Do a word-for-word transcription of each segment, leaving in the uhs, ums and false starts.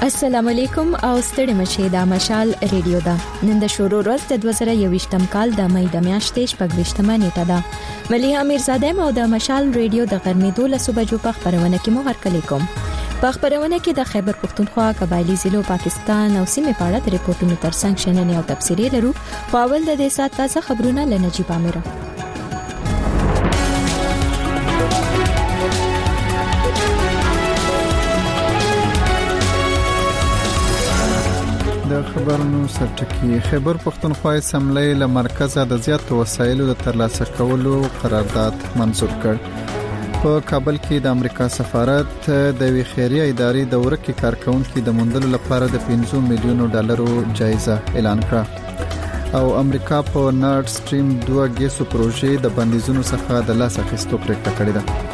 السلام علیکم او ستړي مشه د مشال ریډیو دا نن د شروع ورځ د دوه زره یوویشتم کال د مې د میاشتې شپږویشتمه نیټه ده. مليها میرزاده مو د مشال ریډیو د غرمې دولس بجو په خبرونه کې مو هرکلی کوم. په خبرونه کې د خیبر پختونخوا، قبایلی ضلعو، پاکستان او سیمې په اړه د ریپورتونو ترڅنګ شننې او تفسیري لرو. خو اول د دې سات تازه خبرونه لنجيب اميره. د خبرونو سرټکی. خیبر پختونخوا اسمبلی له مرکزه د زیاتو وسایلو د ترلاسه کولو قرارداد منظور کړ. په کابل کې د امریکا سفارت د وی خیریه ادارې د ورکې کارکونکو د موندلو لپاره د پنځه میلیونو ډالرو جایزه اعلان کړه او امریکا په نارډ سټریم دوه ګیسو پروژې د بندیزونو څخه د لاس اخیستو پریکړه کړې ده.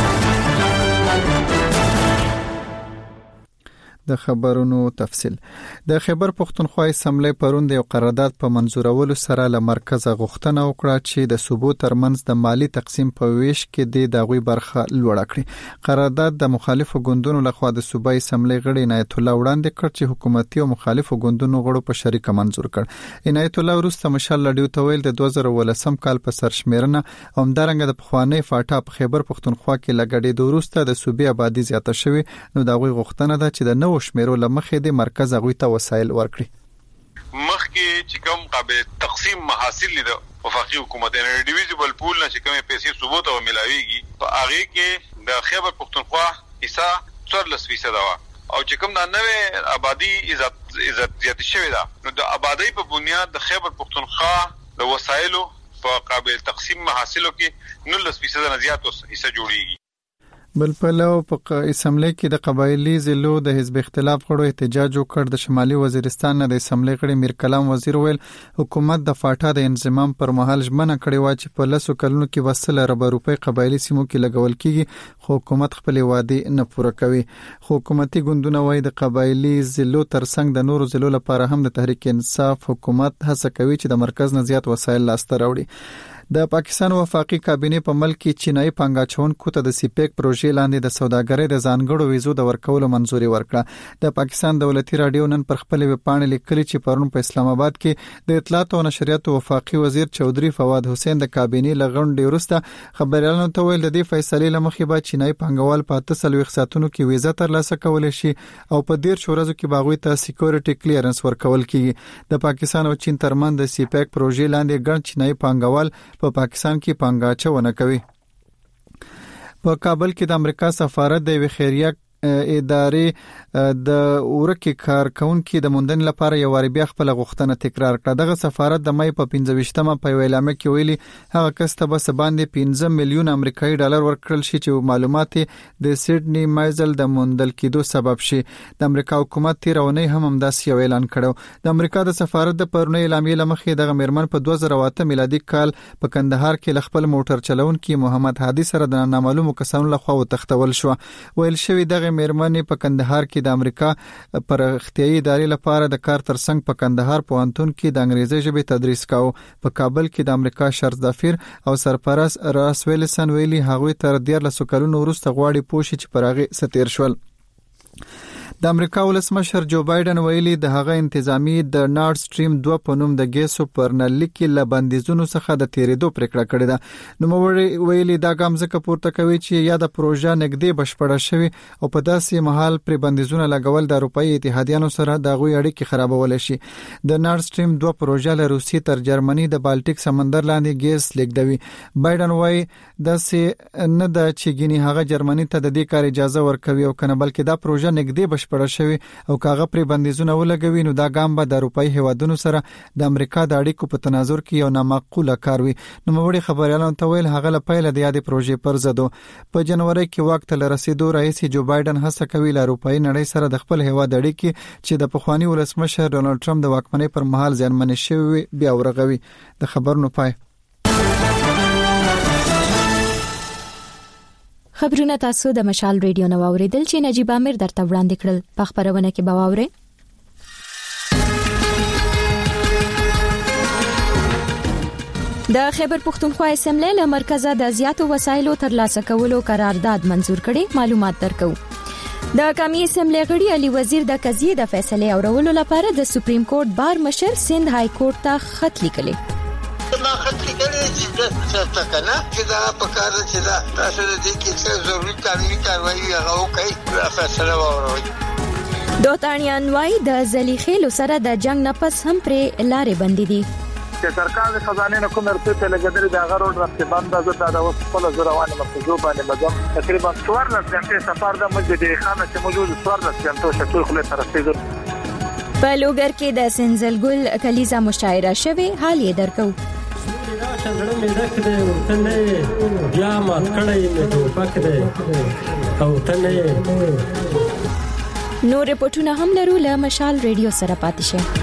د خبرونو تفصیل. د خیبر پختونخوا اسمبلی پرون د یو قرارداد په منزورولو سره له مرکزه غوښتنه وکړه چې د صوبو ترمنځ د مالی تقسیم په ویش کې د دغوی برخه لوړه کړي. قرارداد د مخالفو ګوندونو لخوا د صوبای اسمبلی غړي عنایت الله وړاندې کړ چې حکومتي او مخالفو ګوندونو غړو په شریکه منزور کړ. عنایت الله وروسته مشال لډیو ته ویل د دوه زره ولسم کال په سرشمیرنه او همدارنګه د پخوانی فاټا په خیبر پختونخوا کې لګړې وروسته د صوبې آبادی زیاته شوې، نو دغوی غوښتنه ده چې د نو شمیرو لمخې د مرکز غوي ته وسایل ورکړي. مخکې چې کوم قابل تقسیم محاصیل دي وفاقي حکومت نه ډیویزبل پول نه چې کومه پیسې ثبوت او ملاويږي په هغه کې د خیبر پختونخوا حصہ څلور فیصد ده او چې کوم د نوې آبادی عزت عزت زیات شوی ده، نو د آبادی په بنیاد د خیبر پختونخوا د وسایلو په قابل تقسیم محاصیلو کې نولس فیصد نه زیات حصہ جوړیږي. بل په لو په اسمبلی کې د قبایلی ضلعو د حزب اختلاف غړو احتجاج وکړ. د شمالي وزیرستان نه د اسمبلی غړي میر کلام وزیر ویل حکومت د فاټا د انضمام پر مهال ژمنه کړې و چې په لسو کلونو کې وسله ربع روپۍ قبایلی سیمو کې لګول کیږي، خو حکومت خپل وعده نه پوره کوي. خو حکومتي ګوندونه وایي د قبایلی ضلعو ترڅنګ د نورو ضلعو لپاره هم د تحریک انصاف حکومت هڅه کوي چې د مرکز نه زیات وسایل لاسته راوړي. د پاکستان وفاقي کابینه په ملک کې چینایي پنګاچونکو ته د سیپیک پروژې لاندې د سوداګرۍ د ځانګړو ویزو د ورکولو منځوري ورکړه. د پاکستان دولتي رادیو نن پر خپل ویبپاڼه لیکلي چې پرون په اسلام آباد کې د اطلاعات او نشریات وفاقي وزیر چودري فواد حسین د کابینه لغونډې وروسته خبريالانو ته ویل د دې فیصلې لمخې به چینایي پنګوال په تسل وخصاتونو کې ویزه ترلاسه کولای شي او په ډیر شورزو کې باغوي ته سکیورټي کلیرنس ورکول کیږي. د پاکستان او چین ترمنځ د سیپیک پروژې لاندې ګڼ چینایي پنګوال په پاکستان کې پنګاچونه کوي. په کابل کې د امریکا سفارت د وی خیریه ادارې د ورکې کارکونکو د موندن لپاره یو واری بیا خپل غوښتنه تکرار کړه. دغه سفارت د مې په پنځه ویشتمه په اعلان کې ویلي هغه کس ته بس باندې پنځه میلیون امریکایي ډالر ورکړل شي چې معلومات د سیډنی مایزل د موندل کېدو سبب شي. د امریکا حکومت تیرونه هم همداسې یو اعلان کړو. د امریکا د سفارت د پرونی اعلامیه لمخې دغه میرمن په دوه زره اته میلادي کال په کندهار کې خپل موټر چلونکي محمد هادي سره د نامعلومو کسانو لخوا وتښتول شو. ویل شوی دغه میرمنې په کندهار کې د امریکا پر اختیاري ادارې لپاره د کار ترڅنګ په کندهار پوهنتون کې د انګریزي ژبې تدریس کاوه. په کابل کې د امریکا شرط دافیر او سرپرست راس ویلسن ویلي هغوی تر دیارلس کلونو وروسته غواړي پوښي چې پرغه ستیر شول. د امریکا ولسمشر جو بایدن ویلي د هغه انتظامی د نارډ سټریم دوه په نوم د ګیسو پرنلیک کې لبندیزونو څخه د تیریدو پریکړه کړې ده. نو موږ ویلي دا ګام ځکه پورته کوي چې یا د پروژه نګدې بشپړه شوی او په داسې محل پر بندیزونه لګول د اروپאי اتحادیانو سره د غوي اړیکې خرابول شي. د نارډ سټریم دوه پروژه له روسي تر جرمني د بالټیک سمندر لاندې ګیس لیږدوي. بایدن وایي داسې نه د چګینی هغه جرمني ته د دې کار اجازه ورکوي او کنه بلکې دا پروژه نګدې پړ شوی او کاغه پر بندیزونه ولګوي، نو دا ګام به د اروپאי هیوادونو سره د امریکا د اړیکو په تناظر کې یو نامعقوله کار وي. نو موږ خبريالانو ته ویل هغه له پیله د یادې پروژې پر زدو. په جنوري کې وخت له رسیدو رئیس جو بایدن هڅه کوي له اروپאי نړۍ سره د خپل هیواد اړیکې چې د پخوانی ولسمشر ډونالد ټرمپ د واکمنۍ پر مهال ځانمن شوی بیا ورغوي. د خبرونو پای. خبرونه تاسو د مشال ریډیو نو اوریدل چې نجيب امیر درته وړاندې کړل. په خبرونه کې باورې د خیبر پختونخوا اسمبلی له مرکزه د زیاتو وسایلو ترلاسه کولو قرارداد منزور کړي، معلومات درکو. د قومي اسمبلی غړي علي وزیر د قضیې د فیصله اورولو لپاره د سپریم کورټ بار مشر سند های کورټ ته خط لیکلی. ما خط لیکلی چې د څه نه چې دا په کار چې دا تاسو د دې کې څه ضروري قانوني کاروایی هغه کوي دا فیصله وروي. دوتانیان وای د زلیخېلو سره د جنگ نه پس هم پرې لارې بندې دي. چې سرکار د خزانه نه کوم رپورټ لګیدل دا غوړ رفته بند د د خپل زروانه مخزو باندې مزم تقریبا څوارلس غنټې سفر د مسجد خانه چې موجود څوارلس غنټو شټول خله تر رسیدل. په لوګر کې د سنزلګل کلیزا مشاعره شوه حال یې درکو. شغله مې راکړې ورته نه بیا ما کړې مې ټوپک دې او ته نه نو رپورټونه هم لرو له مشال ریډیو سره پاتې شه.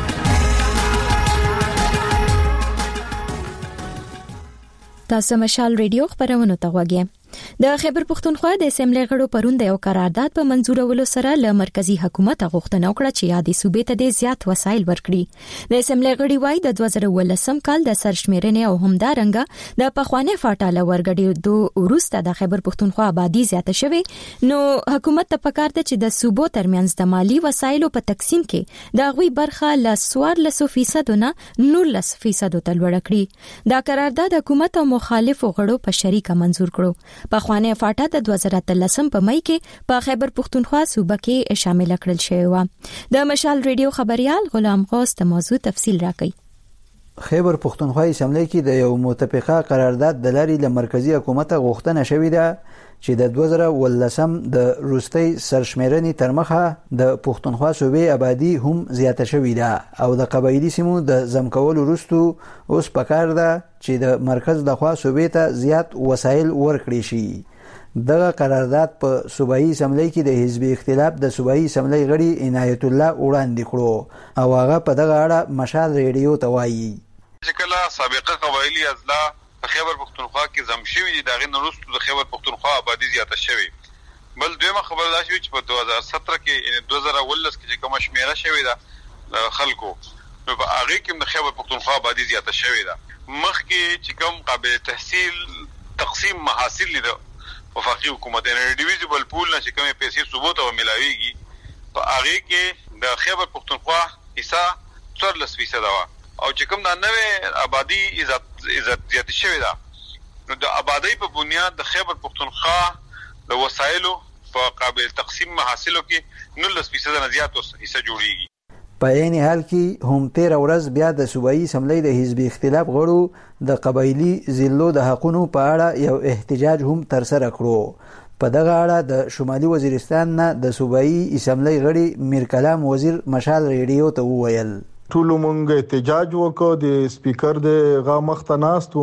تاسو مشال ریډیو خبرونه ته وګورئ. د خیبر پختونخوا د اسمبلی غړو پروند یو قرارداد په منزورولو سره له مرکزی حکومت غوښتنه وکړه چې یادې صوبې ته د زیات وسایل ورکړي. د اسمبلی غړي وایي د دوه زره ولسم کال د سرشمیرنې او همدارنګه د پخوانی فاټاله ورګړي دوه وروسته د خیبر پختونخوا آبادی زیاته شوه نو حکومت ته پکار ده چې د صوبو ترمنځ د مالی وسایلو په تقسیم کې د غوي برخه ل څوارلس فیصد نه نولس فیصد ته لوړ کړي. دا قرارداد حکومت او مخالفو غړو په شریکه منزور کړو. پخوانی فاټا د دوه زره اتلسم په مئی کې په خیبر پختونخوا صوبه کې شامل کړل شوی و. د مشال ریډیو خبريال غلام غوث د موضوع تفصیل راکړي. خیبر پختونخوا اسمبلی کې د یو متفقه قرارداد د لاري له مرکزی حکومت غوښتنه شوې ده چې د دوه زره ولسم د روستي سرشمیرنې ترمخه د پختونخوا صوبې آبادی هم زیاته شوې ده او د قبایلی سیمو د زمکول وروستو اوس پکار ده چې د مرکز د خوا صوبې ته زیات وسایل ورکړي شي. دغه قرارداد په صوبایي اسمبلی کې د حزب اختلاف د صوبایي اسمبلی غړي عنایت الله وړاندې کړو او هغه په دغه اړه مشال ریډیو ته وایي چې کله سابقه قبایلی ازلا په خیبر پختونخوا کې زم شوی دي دغه نورستو د خیبر پختونخوا آبادی زیاته شوی. بل دویمه خبر دا شوی چې په دوه زره ستره کې یعنی دوه زره ولس کې چې کوم شمیره شوی ده خلکو نو په هغه کې د خیبر پختونخوا آبادی زیاته شوی ده. مخکې چې کوم قابل تحصیل تقسیم محاصل لیدو وفاقي حکومت یعنی ډیویژبل پول نه چې کومه پیسې ثبوت او ملاويږي په هغه کې د خیبر پختونخوا حصہ څوارلس فیصد و او چې کوم د نوې آبادی عزت عزت زیات شوی ده نو د آبادی په بنیاد د خیبر پختونخوا د وسایلو په قابل تقسیم محاصلو کې نولس فیصد نه زیات حصہ جوړیږي. په عین حال کې هم تیر ورځ بیا د صوبایي اسمبلی د حزب اختلاف غړو د قبایلی ضلعو د حقونو په اړه یو احتجاج هم تر سره کړو. په دغه اړه د شمالي وزیرستان نه د صوبایي اسمبلی غړي میر کلام وزیر مشال ریډیو ته وویل ټول مونږ احتجاج وکړو د سپیکر د غا مخته ناستو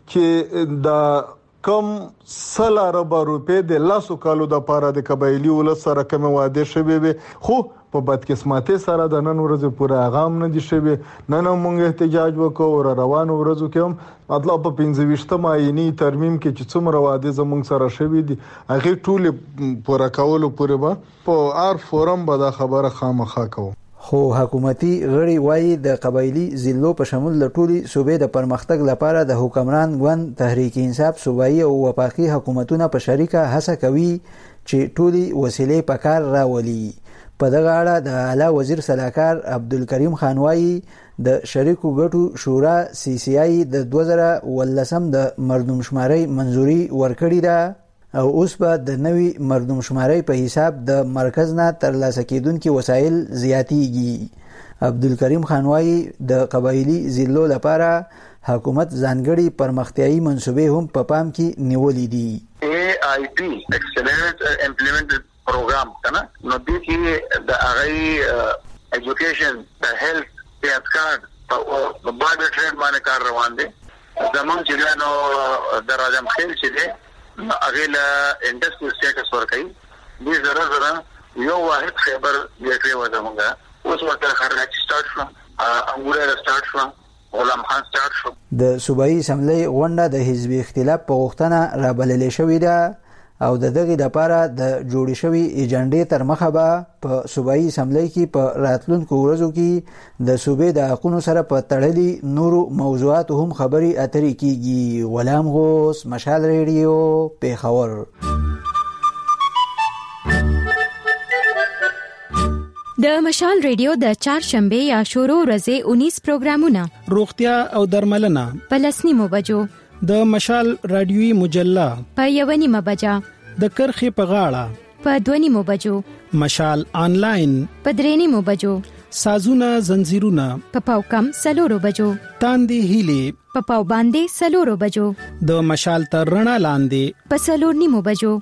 چې د کم سلاره روپې د لاسو کالو د پاره د قبایلی ول سره کوم واده شوی خو په بدقسمتۍ سره د نن ورځې پورې اغام نه دي شوی. نن مونږ احتجاج وکړو روانو ورځو کې هم مطلب په پنځه ویشتم آئینی ترمیم کې چې څومره واده زمونږ سره شوی دي هغه ټول پوره کولو پورې په ار فورم به دا خبره خامخا کوو. خو حکومتي غړي وایي د قبایلی ضلعو په شمول د ټولي صوبې د پرمختګ لپاره د حکمران ګوند تحریک انصاف صوبایي او وفاقي حکومتونه په شریکه هڅه کوي چې ټولي وسیلې په کار راولي. په دغه اړه د اعلی وزیر صلاحکار عبدالکریم خان وایي د شریکو ګټو شورا سی سی آی د دوه زره ولسم د مردمشماري منزوري ورکړې ده او اوس به د نوي مردمشماري په حساب د مرکز نه ترلاسه کیدونکو وسایل زیاتیږي. عبدالکریم خان وایي د قبایلی ضلعو لپاره حکومت ځانګړي پرمختیايي منصوبې هم په پام کې نیولې دي. ای آی پی ایکسلنٹ امپلیمنټ پروګرام کنه نو دې کې د هغه ایجوکیشن د هیلث هیلث کارت په بارډر ټریډ باندې کار روان دي. زمون چې نو د راجم خیل چې دي هغه له انډستری سټیټس ورکړي دې زره زره یو واحد خبر بیٹری و زمونږه اوس ورته خرج سٹارټ شو انګوره سٹارټ شو غلام خان سٹارټ شو. د صوبایي اسمبلی غونډه د حزب اختلاف په غوښتنه رابللې شوې ده او د دغه لپاره د جوړې شوې ایجنډې تر مخه به په صوبایي اسمبلی کې په راتلونکو ورځو کې د صوبې د حقونو سره په تړلي نورو موضوعاتو هم خبري اترې کیږي. غلام غوث مشال ریډیو پیښور. د مشال ریډیو د چهارشنبه یا شورو ورځې انیس پروګرامونه روغتیا او درملنه په لسنیمو بجو، د مشال رادیوي مجله په یو نیمه بجه، د کرخې په غاړه په دوه نیمو بجو، مشال آنلاین په درې نیمو بجو، سازونه زنجیرونه په پاو کم سلورو بجو، تاندې هیلې په پاو باندې سلورو بجو، د مشال تر رڼا لاندې په سلور نیمو بجو.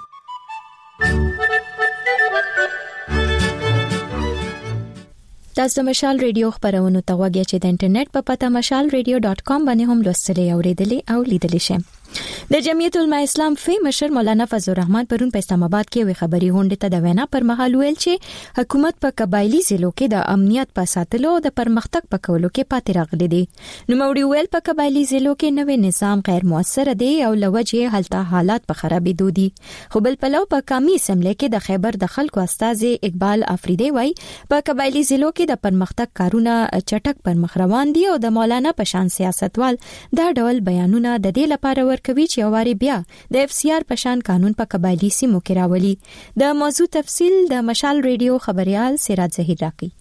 تاسو د مشال ریډیو خبرونه ته وګورئ چې د انټرنیټ په پته مشال ریډیو ډاټ کام باندې هم لوستلی او ریډلی او لیدلی شئ. د جمعیت العلماء اسلام فی مشر مولانا فضل الرحمن پرون په اسلام آباد کې وی خبري غونډه ته د وینا پر مهال ویل چې حکومت په قبایلی ضلعو کې د امنیت په ساتلو او د پرمختګ په کولو کې پاتې راغلي دي. نو موړي ویل په قبایلی ضلعو کې نوې نظام غیر موثر دی او لوجه حالت حالات په خرابېدو دي. خو بل پلو په کمی اسمبلی کې د خیبر د خلکو استاد اقبال افریدی وای په قبایلی ضلعو کې د پرمختګ کارونه چټک پر مخ روان دي او د مولانا پشان سیاستوال دا ډول بیانونه د دې لپاره کوي چې اواري بیا د اف سی آر پشان قانون په قبایلی سیمو کې راولي. د موضوع تفصیل د مشال ریډیو خبريال سراج زهیر راکړي.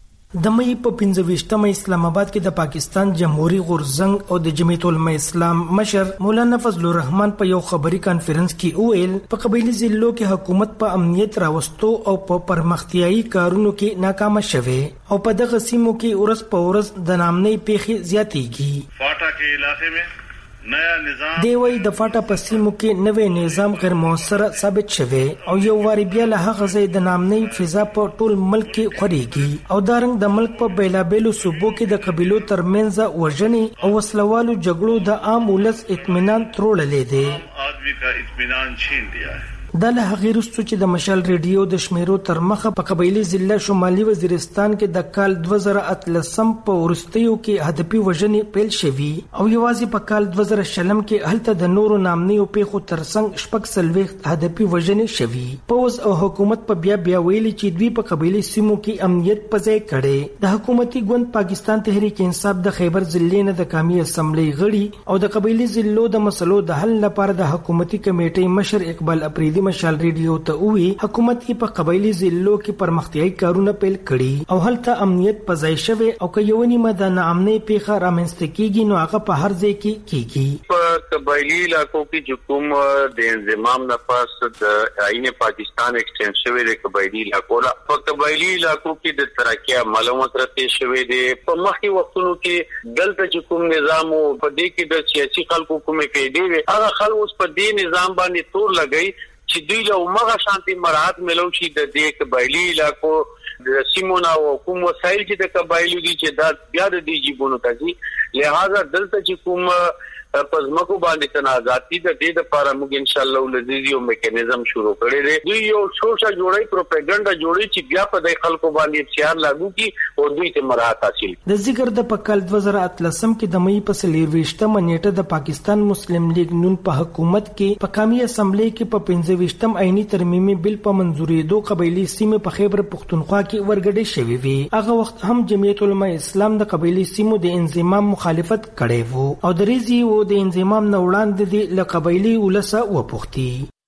د مې په پنځه ویشتمه اسلام آباد کې د پاکستان جمهوریت غورزنګ او د جمعیت العلماء اسلام مشر مولانا فضل الرحمن په یو خبري کانفرنس کې وویل په قبایلی ضلعو کې حکومت په امنیت راوستو او په پرمختیايي کارونو کې ناکام شوه او په دغه سیمو کې ورځ په ورځ د نامنۍ پیښې زیاتېږي. فاټا کې علاقې میں نیا نظام دی وی د فاټا په سیمو کې نوې نظام غیر موثر ثابت شوه او یو واری بیا له هغه ځای د نامنۍ فضا په ټول ملک کې خوريږي او دارنګ د ملک په بیلابېلو صوبو کې د قبيلو ترمنځ وژنې او وسلوالو جګړو د عام ولس اطمینان تروړلې دي. آدمی کا اطمینان چھین دیا ہے. د له هغې وروسته چې د مشال ریډیو د شمیرو تر مخه په قبایلی ضلع شمالي وزیرستان کې د کال دوه زره اتلسم په وروستیو کې هدفي وژنې پیل شوي او یوازې په کال دوه زره شلم کې هلته د نورو نامنیو پیښو ترڅنګ شپږ څلوېښت هدفي وژنې شوي. پوځ او حکومت په بیا بیا ویلي چې دوی په قبایلی سیمو کې امنیت په ځای کړی. د حکومتي ګوند پاکستان تحریک انصاف د خیبر ضلع نه د قومي اسمبلی غړي او د قبایلی ضلعو د مسلو د حل لپاره د حکومتي کمیټې مشر اقبال افریدی مشال ریډیو ته وی حکومت یې په قبایلی ضلعو کې پرمختیايي کارونه پیل کړي او هلته امنیت په ځای شوی او که یو نیمه د ناامنۍ پیښه رامنځته کیږي نو هغه په هر ځای کې کیږي. په قبایلی علاقو کې چې کوم د انضمام نه پس د آئین پاکستان ایکسټینډ شوی د قبایلی علاقو په قبایلی علاقو کې د ترقیه معلومات راته شوی دی. په مخکې وختونو کې دلته چې کوم نظام او په دې کې د سیاسي خلکو کومې پیډې وي هغه خلک اوس په دې نظام باندې تور لګي چې دوی له مغه شانتي مراد ملو شي د دې قبایلی علاقو د سیمونه او کوم وسایل چې د قبایلی دي چې دا بیا د دې جیبونو ته دي. لہذا دلته چې کوم پزماکو باندې تنازعاتي د دې لپاره موږ ان شاء الله لذیذ یو میکانیزم شروع کړی دی. دوی یو شوشا جوړي پروپاګاندا جوړي چې بیا په دې خلکو باندې اختیار لاګو کی او دوی ته مراحت حاصل. د ذکر د پکال دوه زره اتلسم کې د مې په څلورويشتمه نیټه د پاکستان مسلم لیگ نون په حکومت کې په قومي اسمبلی کې په پنځه ویشتم عیني ترمیمي بل په منځوري دوه قبایلی سیمه په خیبر پختونخوا کې ورګډې شوی وي. هغه وخت هم جمعیت العلماء اسلام د قبایلی سیمو د انضمام مخالفت کړی وو او د ریزي و د انضمام نه وړاندې د لقبایلی ولسه وپوښتي.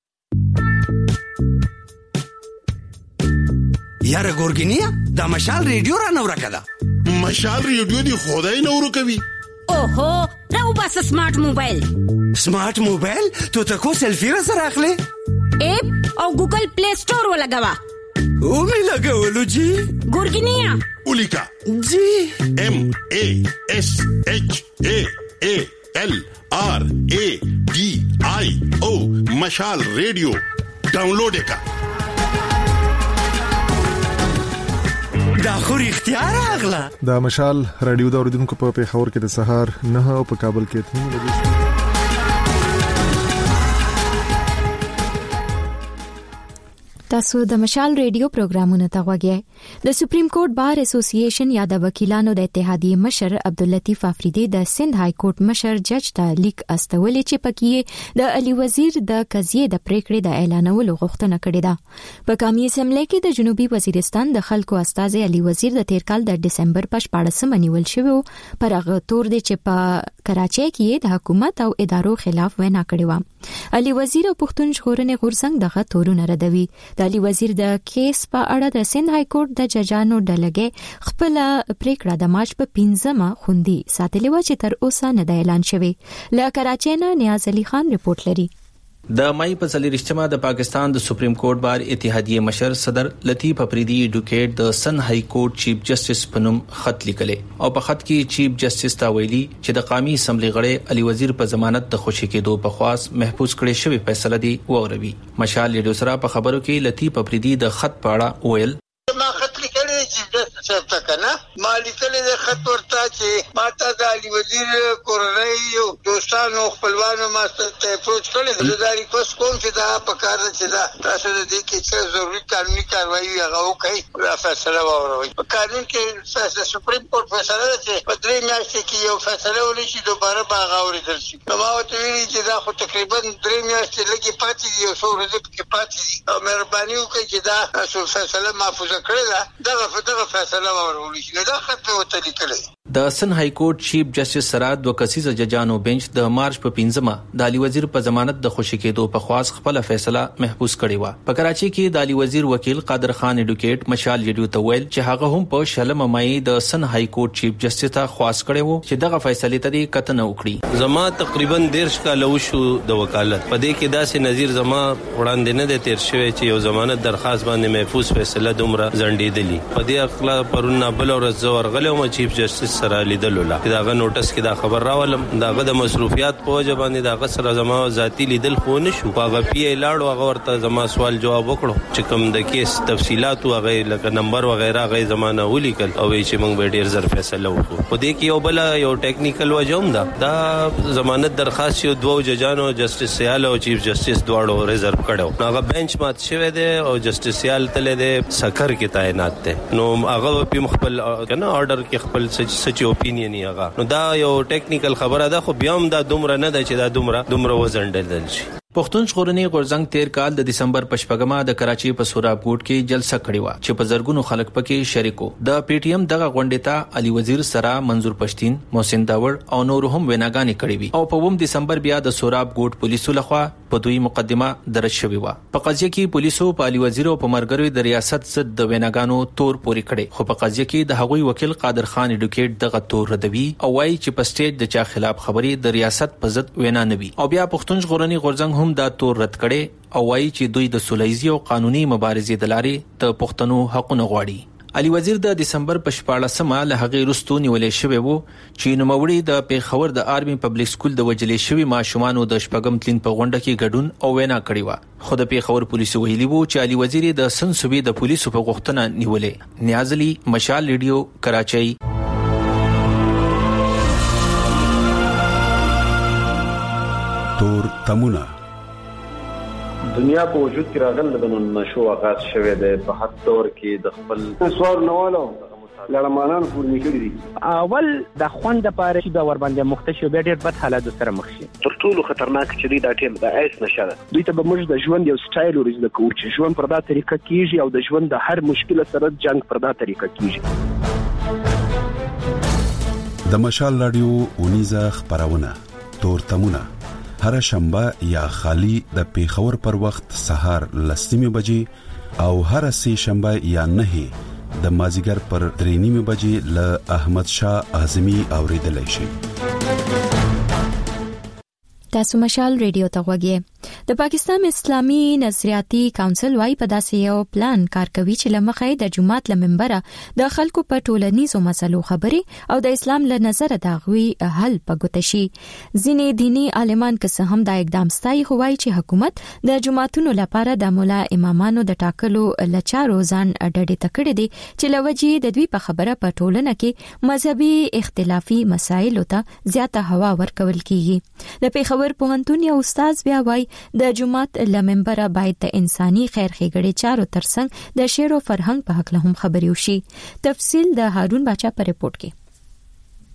یاره ګورګینیا دا مشال ریډیو را نو راکړه. مشال ریډیو دی خدای نو ورکوي. اوهو راو بس سمارټ موبایل. سمارټ موبایل ته تاسو سلفي را سره اخلي اپ او ګوګل پلی سٹور ولګوا او می لګولو جی ګورګینیا اولیکا جی ام ا اس اچ ا ا ال آر اے ڈی آئی او مشال ریڈیو ڈاؤنلوڈ کا دا خو اختیار اغلا. دا مشال رادیو دا اوریدونکو په پیښور کې د سهار نه او په کابل کې اتنی لګي. تاسو د مشال ریډیو پروګرامونه ته غوږی. د سپریم کورټ بار اسوسییشن یا د وکیلانو د اتحادیې مشر عبداللطیف افریدی د سند های کورټ مشر جج ته لیک استولې چې پکې د علي وزیر د قضیې د پریکړې د اعلانولو غوښتنه کړې ده. په قومي اسمبلی کې د جنوبي وزیرستان د خلکو استاد علي وزیر د تیر کال د ډسمبر په شپاړسمه نیول شوی پر هغه تور دی چې په کراچۍ کې د حکومت او ادارو خلاف وینا کړې و. علي وزیر او پښتون ژغورنې غورځنګ دغه تورونه ردوي. د علی وزیر د کیس په اړه د سند های کورټ د ججانو ډلګه خپل پریکړه د مارچ په پنځمه خوندي ساتلې و چې تر اوسه نه د اعلان شوی. له کراچۍ نه نیاز علي خان رپورټ لري. د مای په څلورشتمه د پاکستان د سپریم کورټ بار اتحادیه مشر صدر لطیف افریدی ایډوکیټ د سن های کورټ چیف جسټس پنوم خط لیکلې او په خط کې چیف جسټس تا ویلي چې د قومي اسمبلی غړي علي وزیر په ضمانت د خوشی کېدو په خواص محفوظ کړي شوی فیصله دی ووروي. مشال لیډو سره په خبرو کې لطیف افریدی د خط په اړه ویل ما خط لیکلی چې د څه کنه ما لیکلی د خط ورته چې ما ته د علي وزیر کورنۍ او دوستانو خپلوانو ما ته اپروچ کړی د داري کوس کوم چې دا په کار چې دا تاسو د دې کې څه ضروري قانوني کاروایی هغه وکړي او فیصله وروي. په قانون کې د سپریم کورټ فیصله ده چې په درې میاشتې کې یو فیصله ولشي دوباره باغ اوریدل شي. نو ما ته ویلي چې دا خو تقریبا درې میاشتې لګي پاتې دي او څو ورځې کې پاتې دي او مهرباني وکړئ چې دا تاسو فیصله محفوظ کړی دا دغه دغه فیصله ورولې شي. دا خط په وته لیکلی. د سن های کورټ چیف جسټس سره دوه کسیزه ججانو بنچ د مارچ په پنځمه د علي وزیر په ضمانت د خوشی کېدو په خواص خپل فیصله محفوظ کړی و. په کراچۍ کې د علي وزیر وکیل قادر خان ایډوکیټ مشال لیډو ته ویل چې هغه هم په شلمه مای د سن های کورټ چیف جسټس ته خواص کړی وو چې دغه فیصله ته کتنه وکړي. زما تقریبا ډیر کال وشو د وکالت په دې کې داسې نظیر زما وړاندې نه د تیر شوی چې یو ضمانت درخواست باندې محفوظ فیصله دومره ځنډېدلی. په دې اخلاق پرونه بل ورځ زور غلم چیف جسټس سره لیدل داغه نوټس کې دا خبر راولم داغه د مصروفیات په وجه باندې داغه سره زما ذاتی لیدل خو نه شو. هغه پی لاړو هغه ورته زما سوال جواب وکړو چې کوم د کیس تفصيلات او هغه لکه نمبر وغیرہ غي زمانه ولیکل او چې موږ به ډیر زر فیصله وکړو. په دې کې یو بل یو ټیکنیکل وجوم دا دا ضمانت درخواست یو دوه ججانو جسټس سیال او چیف جسټس دواړو ریزرو کړو. هغه بنچ مات شوی دی او جسټس سیال تل دی سکر کې تعینات دی. نو هغه په خپل کنه آرډر کې خپل سچ اپینین هغه نو دا یو ټیکنیکل خبره ده خو بیا هم دا دومره نه ده چې دا دومره دومره وزندل شي. پښتون ژغورنې غورځنګ تیر کال د دسمبر په شپږمه د کراچۍ په سوراب ګوټ کې جلسه کړې و چې په زرګونو خلک پکې شریکو. د پی ټی ایم دغه غونډې ته علي وزیر سره منظور پښتين محسن داور او نور هم ویناګانې کړې وي او په اووم دسمبر بیا د سوراب ګوټ پولیسو لخوا په دوی مقدمه درج شوې و. په قضیه کې پولیسو په علي وزیر او په مرګري د ریاست ضد د ویناګانو تور پوري کړي خو په قضیه کې د هغوی وکیل قادر خان ایډوکیټ دغه تور ردوي او وايي چې په سټیج د چا خلاف خبري د ریاست په ضد وینا نه وي او بیا پښتون ژغورنې غورځنګ هم دا تور رد کړي او وايي چې دوی د سولهیزي او قانوني مبارزې د لارې د پښتنو حقوقونه غواړي. علي وزیر د دسمبر په شپاړسمه له هغې وروسته نیولې شوی وو چې نوموړي د پیښور د آرمي پبلک سکول د وجلې شوی ماشومانو د شپږم تلین په غونډه کې ګډون او وینا کړې و. خو د پیښور پولیسو ویلي وو چې علي وزیر د سن صوبې د پولیسو په غوښتنه نیولې. نیاز علي مشال ریډیو کراچۍ. تور تمونه دنیا په وجود کې راغله د نشو آغاز شوه د په حد دور کې د خپل سوار نوالو لړمانان پورنی کړی دي. اول د خوند لپاره چې د ور باندې مختشو به ډېر بد حالات سره مخ شي. تر ټولو خطرناک چې دی دا ټیم د ایس نشه ده. دوی ته به موږ د ژوند یو سټایل ورزده کوو چې ژوند پر دا طریقه کیږي او د ژوند د هر مشکل سره جنگ پر دا طریقه کیږي. د مشال رادیو اونیزه خبرونه تور تمونه هر شنبه یا خالی د پیښور پر وخت سهار لسمه بجې او هر سه شنبه یا نه د مازیګر پر درې نیمه بجې ل احمد شاه اعظمي اوریدلای شي. تاسو مشال ریډیو ته وګورئ. د پاکستان اسلامي نظریاتي کونسل وايي په داسې یو پلان کار کوي چې لمخې د جماعت لمنبره د خلکو په ټولنیزو مسلو خبري او د اسلام له نظر داغوي حل پګوت شي. ځینې دینی عالمان که هم دا اقدام ستایي خو وايي چې حکومت د جماعتونو لپاره د مولا امامانو د ټاکلو لچارو ځان ډډې تکړه دي چې لوجي د دوی په خبره په ټولنه کې مذهبي اختلافي مسایلو ته زیاته هوا ورکول کیږي. د پیښور پوهنتون یو استاد بیا وايي د جماعت لمنبره باید د انساني خیر ښېګړې چارو ترڅنګ د شعر او فرهنګ په حق له هم خبرې وشي. تفصیل د هارون باچا په ریپورت کې.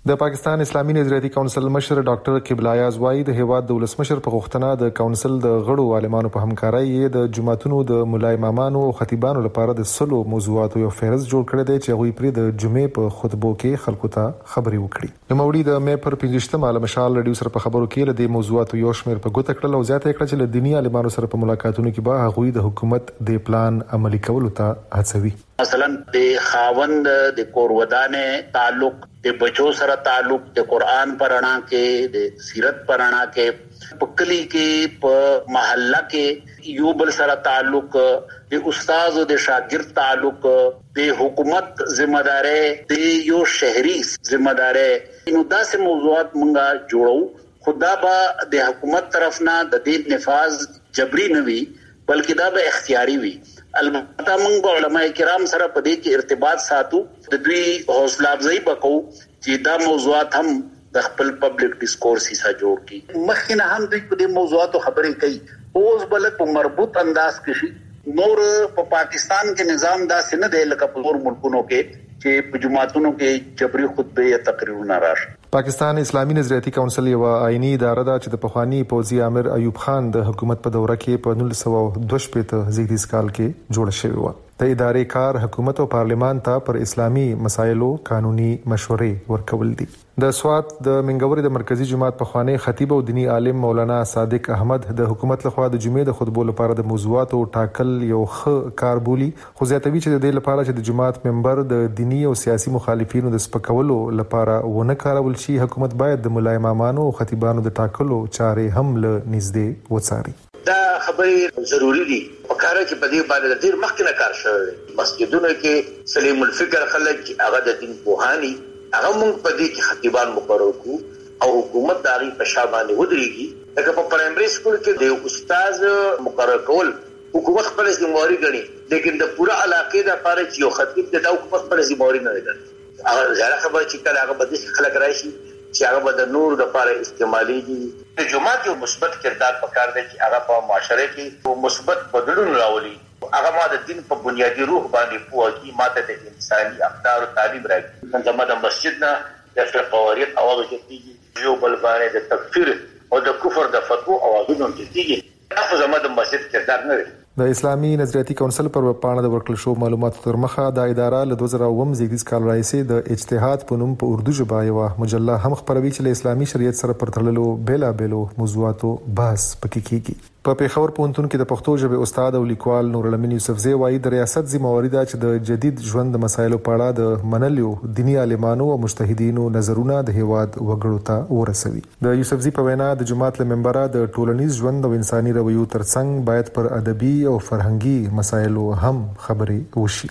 د پاکستان اسلامي نظریاتي کونسل مشر ډاکټر قبله ایاز وايي د هیواد د ولسمشر په غوښتنه د کونسل د غړو عالمانو په همکارۍ د جماعتونو د مولای امامانو او خطیبانو لپاره د سلو موضوعاتو یو فهرست جوړ کړی دی چې هغوی پرې د جمعې په خطبو کې خلکو ته خبرې وکړي. نو موري د مې پر پنځشتمه له مشال رادیو سره په خبرو کې له دې موضوعاتو یو شمېر په ګوته کړل او زیاته کړه چې له دینی عالمانو سره په ملاقاتونو کې به هغوی د حکومت د پلان عملي کولو ته هڅوي. مثلا د خاوند د کورودانه تعلق د بچو سره تعلق د قران پرانا کې د سیرت پرانا کې پکلی کې په محله کې یو بل سره تعلق د استاد او د شاګرد تعلق د حکومت ذمہ داري د یو شهري ذمہ داري نو داسې موضوعات مونږه جوړو خدا به د حکومت طرف نه د دې نفاذ جبري نه وي بلکې دا به اختیاري وي. البته موږ علماء کرام سره په دې کې ارتباط ساتو د دوی حوصله افزایی وکړو چې دا موضوعات هم د خپل پبلک ډیسکورس حصہ جوړ کړي. مخکې نه هم دوی په دې موضوعاتو خبرې کوي اوس بل په مربوط انداز کې شي. نور په پاکستان کې نظام داسې نه دی لکه په نور ملکونو کې چې په جماعتونو کې جبري خطبه یا تقریرونه راشي. پاکستان اسلامي نظریاتي کونسل یو آئینی اداره ده چې د پخوانی پوځي امیر ایوب خان د حکومت په دوره کې په نولس سوه دوه شپېته زیږدیز کال کې جوړه شوې وه. د ادارې کار حکومت او پارلمان ته پر اسلامي مسایلو قانوني مشورې ورکول دي. د سوات د منګوري د مرکزی جماعت پخوانی خطیب او دینی عالم مولانا صادق احمد د حکومت لخوا د جمعې د خطبو لپاره د موضوعاتو ټاکل یو ښه کار بولي خو زیاتوي چې د دې لپاره چې د جماعت ممبر د دینی او سیاسي مخالفینو د سپکولو لپاره ونه کارول شي حکومت باید د مولای امامانو او خطیبانو د ټاکلو چارې هم له نږدې وڅاري. دا خبرې ضروری دي په کار کې په دې باندې ډیر مخکې نه کار شوی. مسجدونو کې سلیم الفکر خلک هغه د دین پوهانی هغه موږ په دې کې خطیبان مقرر کو او حکومت داري په شابانه ودرېږي. لکه په پرایمري سکول کې د استاد مقرر کول حکومت خپل ذمہواری ګڼي لیکن د پوره علاقې د لپاره چې یو خطیب د حکومت خپل ذمہواری نه ګڼي. هغه ځای خبر چې کله هغه بدې خلک راشي چې هغه د نور د لپاره استعمالي دي. د جماعت یو مثبت کردار پکار دی چې هغه په معاشره کې مثبت بدلون راولي. هغه ما د دین په بنیادی روح باندې پوهه ماته د انساني افکار او تعلیم راکړي. څنګه د مسجد نه د فقاریت اواز کېږي یو بل باندې د تکفیر او د کفر د فتوا اوازونه کېږي. تاسو زموږ د مسجد کردار نه لري. د اسلامي نظریاتي کونسل پر پاڼه د ورکړل شو معلوماتو تر مخه د اداره له دوه زره اووه زیږدیز کال راهیسې د اجتهاد په نوم په اردو ژبه یوه مجله هم خپروي چې له اسلامي شریعت سره پر تړلو بیلابېلو موضوعاتو بحث پکې کیږي. په پیښور پوهنتون کې د پښتو ژبې استاد او لیکوال نور الامین یوسفزی وایي د ریاست ذمہواری ده چې د جدید ژوند د مسایلو په اړه د منلو دینی عالمانو او مجتهدینو نظرونه د هیواد وګړو ته ورسوي. د یوسفزی په وینا د جماعت له منبره د ټولنیز ژوند او انساني رویو ترڅنګ باید پر ادبي او فرهنګي مسایلو هم خبرې وشي.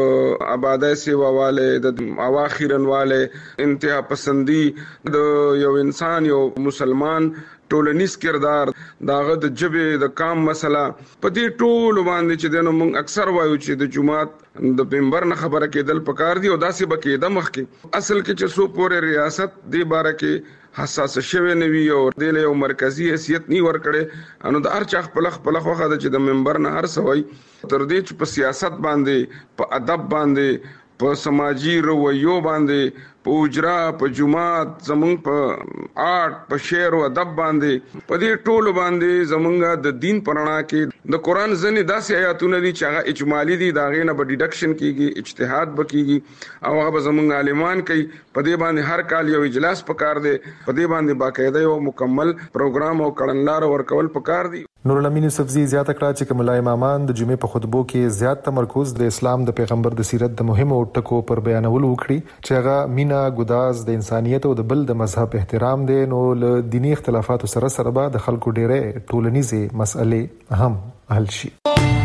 د آبادی سیواواله د اواخرنواله انتها پسندی د یو انسان یو مسلمان ټولنیز کردار داغه د جبه د کام مسله په دې ټول باندې چې دنه موږ اکثر وایو چې د جماعت د منبر نه خبره کېدل پکار دي او داسې بکې د مخ کې اصل کې چې سو پورې ریاست دی باره کې حساس شوه نوی او د یو مرکزی حیثیت نی ور کړي انو د هر چا خپل خپل خوخه د چې د منبر نه هر سوي تر دې چې په سیاست باندې په ادب باندې په سماجی رویو باندې په اجرا په جماعت زمونږ په آرت په شعر او ادب باندې په دې ټولو باندې زمونږ د دین پرانا کې د قران ځنې داسې آیاتونه دي چې هغه اجمالی دي دا غینه به ډیډکشن کیږي اجتهاد بکیږي او هغه زمونږ عالمان کوي په دې باندې هر کال یو اجلاس پکار دی په دې باندې باقاعده یو مکمل پروګرام او کړنلار ورکول پکار دی. نور الامین یوسفزی زیاته کړه چې کوملای امامان د جمعې په خطبو کې زیات تمرکز د اسلام د پیغمبر د سیرت د مهمو ټکو پر بیانول وکړي چې هغه مینا ګداز د انسانیت او د بل د مذهب احترام دی. نو له دینی اختلافاتو سره سره به د خلکو ډېرې ټولنیزې مسئلې هم حل شي.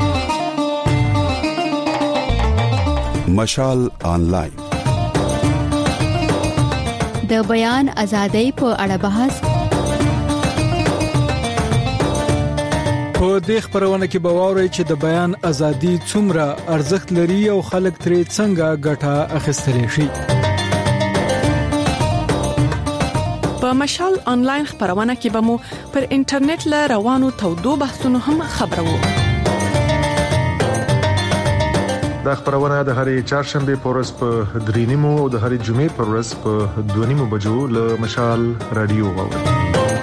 مشال آنلاین د بیان ازادۍ په اړه بحث په دې خبرونه کې به واورئ چې د بیان ازادي څومره ارزښت لري او خلک ترې څنګه ګټه اخیستلی شي. په مشال آنلاین خبرونه کې به مو پر انټرنیټ له روانو تودو بحثونو هم خبرو. دا خبرونه د هرې چهارشنبه په ورځ په درې نیمو او د هرې جمعې په ورځ په دوه نیمو بجو له مشال رادیو واورئ.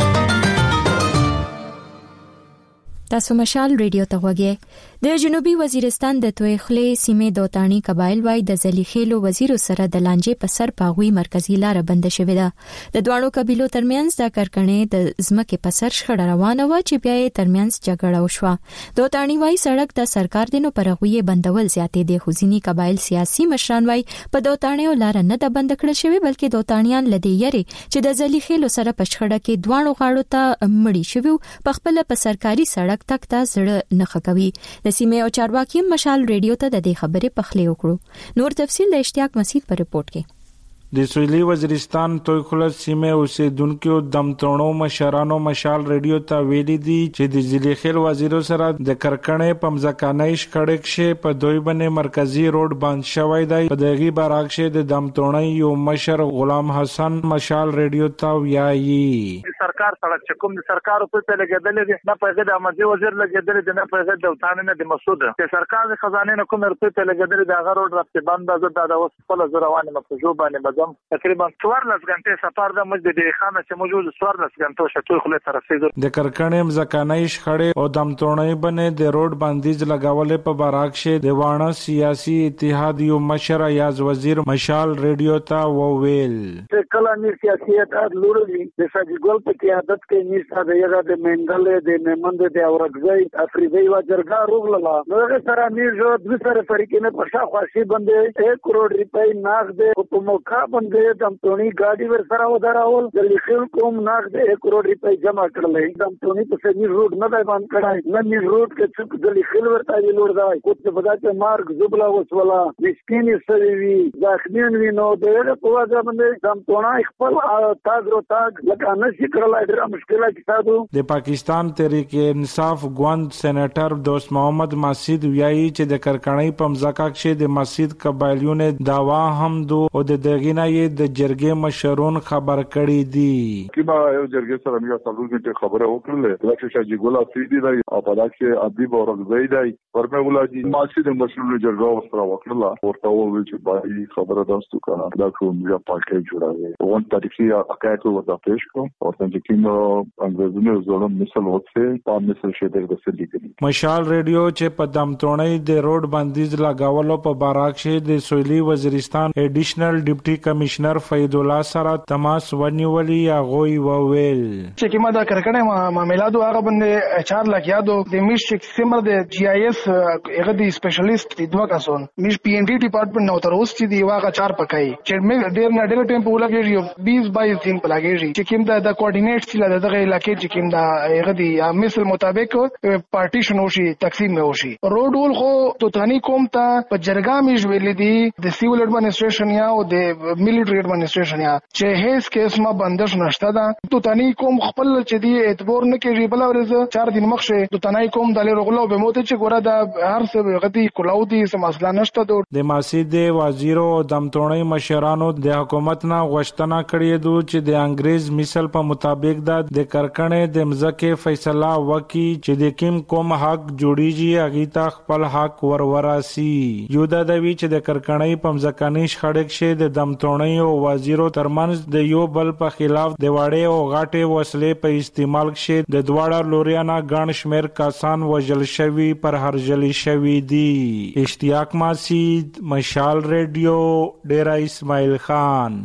تاسو مشال ریډیو ته وګورئ. د جنوبي وزیرستان د تویخلې سیمې دوتانی قبایل وای د زلیخېلو وزیرو سره د لانجې په سر پاغوي مرکزی لار بند شوې ده. د دوانو قبیلو ترمنځ د کارکنې د ځمکې په سر شخړه روانه و چې بیا یې ترمنځ جګړه وشوه. دوتانی وای سړک د سرکار دینو پر غوي بندول زیاتې د خوځینی قبایل سیاسي مشران وای په دوتانیو لار نه د بند کړل شوی بلکې دوتانیان لدی یری چې د زلیخېلو سره په شخړه کې دوانو غاړو ته مړی شوی په خپل په سرکاري سړک تک ته زړه نه خکوي. د سیمې او چارواکي مشال ریډیو ته د دې خبرې پخلی وکړو. نور تفصیل د اشتیاق مسعود پر رپورت کې. د سویلي وزیرستان تویخله سیمه اوسیدونکو دمتونو مشرانو مشال ریډیو ته ویلي دي چې د زلیخیل وزیرو سره د کرکنې په مځکانه شخړې کې په دوی باندې مرکزی روډ بند شوی دی. په دغه برعکس د دمتونو یو مشر غلام حسن مشال ریډیو ته ویایي سرکار سړک چې کوم د سرکار په څیر لګیدل دي نه په د امرجی وزیر لګیدل دي نه په د وطن نه د مسعود چې سرکار د خزانه نه کوم په لګیدل دي هغه روډ رابطه بند ده د اوس په روانه مفجوع باندې تقریبا څوارلس غنټې سفر د مسجد خانه چې موجود څوارلس غنټو شتوي خله تر رسیدو. د کرکنې مځکانه شخړې او دمتونې باندې د روډ بندیز لګاولې په برعکس د وانه سیاسي اتحاد یو مشر یاز وزیر مشال ریډیو ته وویل چې کله نی سیاسي اتحاد لوري د ساجګل په قیادت کې نيسا د یغه د منګل د نمند د اورګزي افریدي و جرګه روغله نو هغه سره نیژو د سره طریقې نه په شاخواشي باندې یک کروڑ روپۍ ناغ د حکومت باندې دمتونی گاڑی ور سره ودراول د لیکل کوم ناغ د یک کروڑ روپۍ جمع کړلې. دمتونی په سنی روډ نه دی باندې کړای نه نی روډ کې څوک د لیکل ورته ویلور دی کوڅه په داسې مارګ زبلا وسولا مسکینی سوي وی ځاخنین وی نو دغه په وجه باندې دمتونی خپل تاګ رو تاګ لکه نشي کړلای ډېر مشکله کې ساتو. د پاکستان تحریک انصاف ګوند سېنیټر دوست محمد مسعود ویایي چې د کرکنۍ په مځکه کې د مسجد قبایلیونه داوا هم دو او د دغینه د جرګې مشرون خبر کړي دي. کیما یو جرګې سره موږ تاسو ته خبره وکړه لکه چې ګولا فریدي دی او په داسې ادیب اورګزی دی ورمه ولادي ماسي د مسؤل جرګه سره وکړه ورته وویل چې باید خبره داستو کنه دا کوم یا پاکه جوړاوي وان تاریخي حقایق ورته پیش کوم او څنګه کیما انګريزونو ظلم مثال وڅه په مثال شه د سلی کړي. مشال ریډیو چې په دمتونې د روډ بندیز لګاولو په برعکس د سویلي وزیرستان ایډیشنل ډیپټي کمشنر فید الله سره تماس ونیولي غوي وویل چې کیما دا کرکنه معاملاتو هغه باندې چار لک یادو د میش سیمر د جی آی ایس هغه دی سپیشلیست د دوه کسون میش پی ان ډي ډپارټمنټ نو تر اوس چې دی واغه چار پکای چې مې ډیر نه ډیر ټیم په لګیږي بیس بایس دین په لګیږي چې کیم دا د کوارډینیټ سیل دغه علاقې چې کیم دا هغه دی مثل مطابق پارټیشن وشي تقسیم وشي روډ ول خو توتانی کوم ته په جرګه میش ویل دي د سیول ایڈمنسټریشن یا او د ملټری ایڈمنسټریشن یا چې هیڅ کیس ما بندش نشته دا توتانی کوم خپل چې دی اعتبار نه کوي بل ورځ چار دن مخشه توتانی کوم د لرغلو به موته چې ګوره دا هر څه غدي کلاو دي سم مسله نشته د مسجد وزیرو دمتونی مشرانو د حکومت نه غوښتنه کړې دو چې د انګريز مثال په مطابق د کرکنې د مزکه فیصله وکي چې د کیم کوم حق جوړیږي اغه تا خپل حق وروراسي. یو دا دوی چې د کرکنې په مزکانې شخړې شه د دمتونی او وزیرو ترمنځ د یو بل په خلاف د واړې او غاټې وسلې په استعمال کې د دواړه لوریانا ګڼ شمیر کسان وژل شوي پر هرجلی شوي دي. اشتیاق مسعود مشال ریډیو ډیرا اسماعیل خان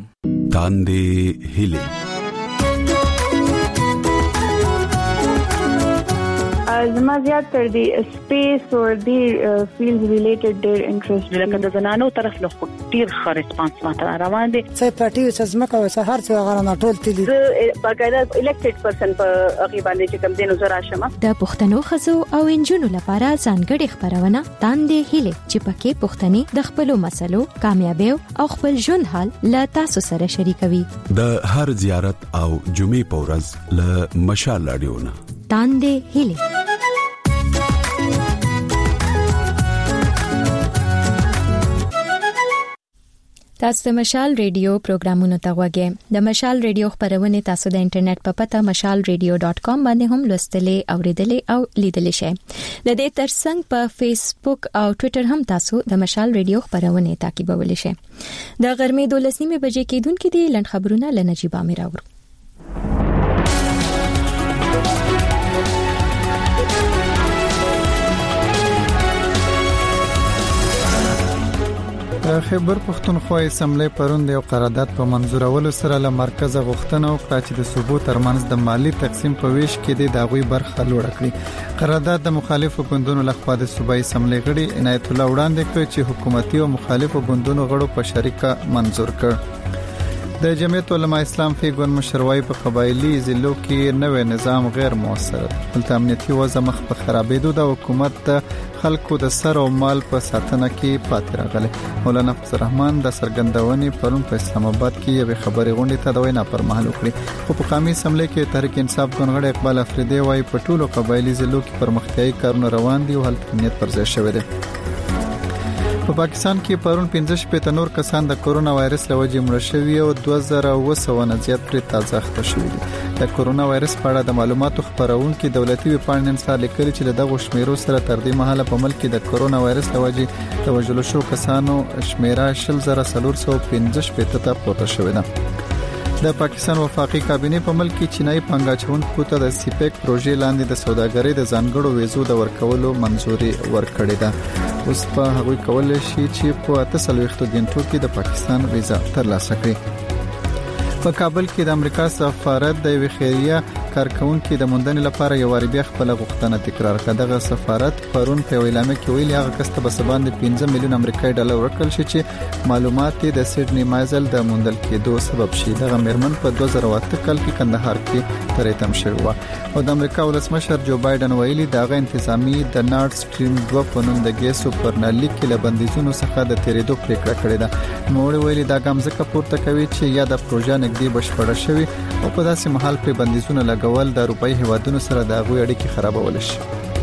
تاندې هیله زما زیات تر دی سپیس او دی فیلډ ریلیټډ ډیر انټرست لکه د زنانو طرف له ډیر ښه ریسپانس ماته روان دي څه پټي څه زمکه او څه هر څه غره نه ټول تللی باقاعده الیکټډ پرسن په هغه باندې چې کوم دینو زرا شمه د پښتنو خزو او انجونو لپاره ځانګړي خبرونه تاندې هیله چې پکې پښتني د خپل مسلو کامیابی او خپل ژوند حال لا تاسو سره شریکوي. د هر زیارت او جمعې پورز له مشال رادیو نه تاندې هیله. تاسو د مشال ریډیو پروګرامونو ته غوږی د مشال ریډیو خبرونه تاسو د انټرنیټ په پته مشال ریډیو ډاټ کام باندې هم لوستلې اوریدلې او لیدلې شئ د دې ترڅنګ په فیسبوک او ټوئیټر هم تاسو د مشال ریډیو خبرونه تعقیبولی شئ د غرمې دولس نیمه بجې کېدونکې دي لند خبرونه لنجيب امیر اورو خیبر پښتونخوا اسمبلی پرون د یو قرارداد په منزورولو سره له مرکز غوښتنه وکړه چې د صوبو ترمنځ د مالی تقسیم په ویش کې د داغوي برخه لوړ کړي. قرارداد د مخالفو ګوندونو لخوا د صوبایي اسمبلی غړي عنایت الله وړاندې کړ چې حکومتي او مخالفو ګوندونو غړو په شریکه منزور کړ. د جمعیت علماء اسلام فی ګوند مشروعي په قبایلی ضلعو کې نوې نظام غیر موثر دلته امنیتي وضع مخ په خرابېدو د حکومت د خلکو د سر او مال په ساتنه کې پاتې راغله. مولانا فضل الرحمن د سرګندونې پرون په اسلام آباد کې یو خبري غونډه ته د وینا پر مهال وکړي خو په قومي اسمبلی کې تحریک انصاف ګوند غړي اقبال افریدی وايي په ټولو قبایلی ضلعو کې پرمختیايي کارونه روان دي او هلته امنیت پر ځای شوی دی. په پاکستان کې پرون پنځه شپږ نور کسان د کورونا وایرس له وجې مړ شوي او دوه زره اوه سوه نه زیات پرې تازه اخته شوي دي. د کورونا وایرس په اړه د معلوماتو خبرونکو دولتي ویبپاڼې نن سهار لیکلي چې له دغه شمیرو سره تر دې مهاله په ملک کې د کورونا وایرس له وجې د وژل شو کسانو شمیره شل زره څلور سوه پنځه شپږ ته پورته شوې ده. د پاکستان وفاقي کابینه په ملک کې چینایي پنګاچونکو ته د سیپیک پروژې لاندې د سوداګرۍ د ځانګړو ویزو د ورکولو منځوري ورکړې ده. اوس په هغوی کولای شي چې په اته څلوېښت غنټو کې د پاکستان ویزا ترلاسه کړي. په کابل کې د امریکا سفارت د یو خیریه کارکونکو د موندنې لپاره یو واری بیا خپل غوښتنه تکرار کړه. دغه سفارت پرون په اعلان کې ویلي هغه کس ته بس باندې پنځه میلیون امریکایي ډالر ورکړل شي چې معلومات د سیډنی مایزل د موندل کېدو سبب شي. دغه میرمن په دوه زره اته کال کې کندهار کې ترېتم شوی و او د امریکا ولسمشر جو بایدن ویلي دغه انتظامی د نارډ سټریم دوه په نوم د ګیسو پرنالي کې له بندیزونو څخه د تیرېدو پریکړه کړې ده. نو ویلي دا ګام ځکه پورته کوي چې یا د پروژه نږدې بشپړه شوی او په داسې محل په بندیزونو لګول د اروپאי هیوادونو سره د هغوی اړیکې خرابول شي.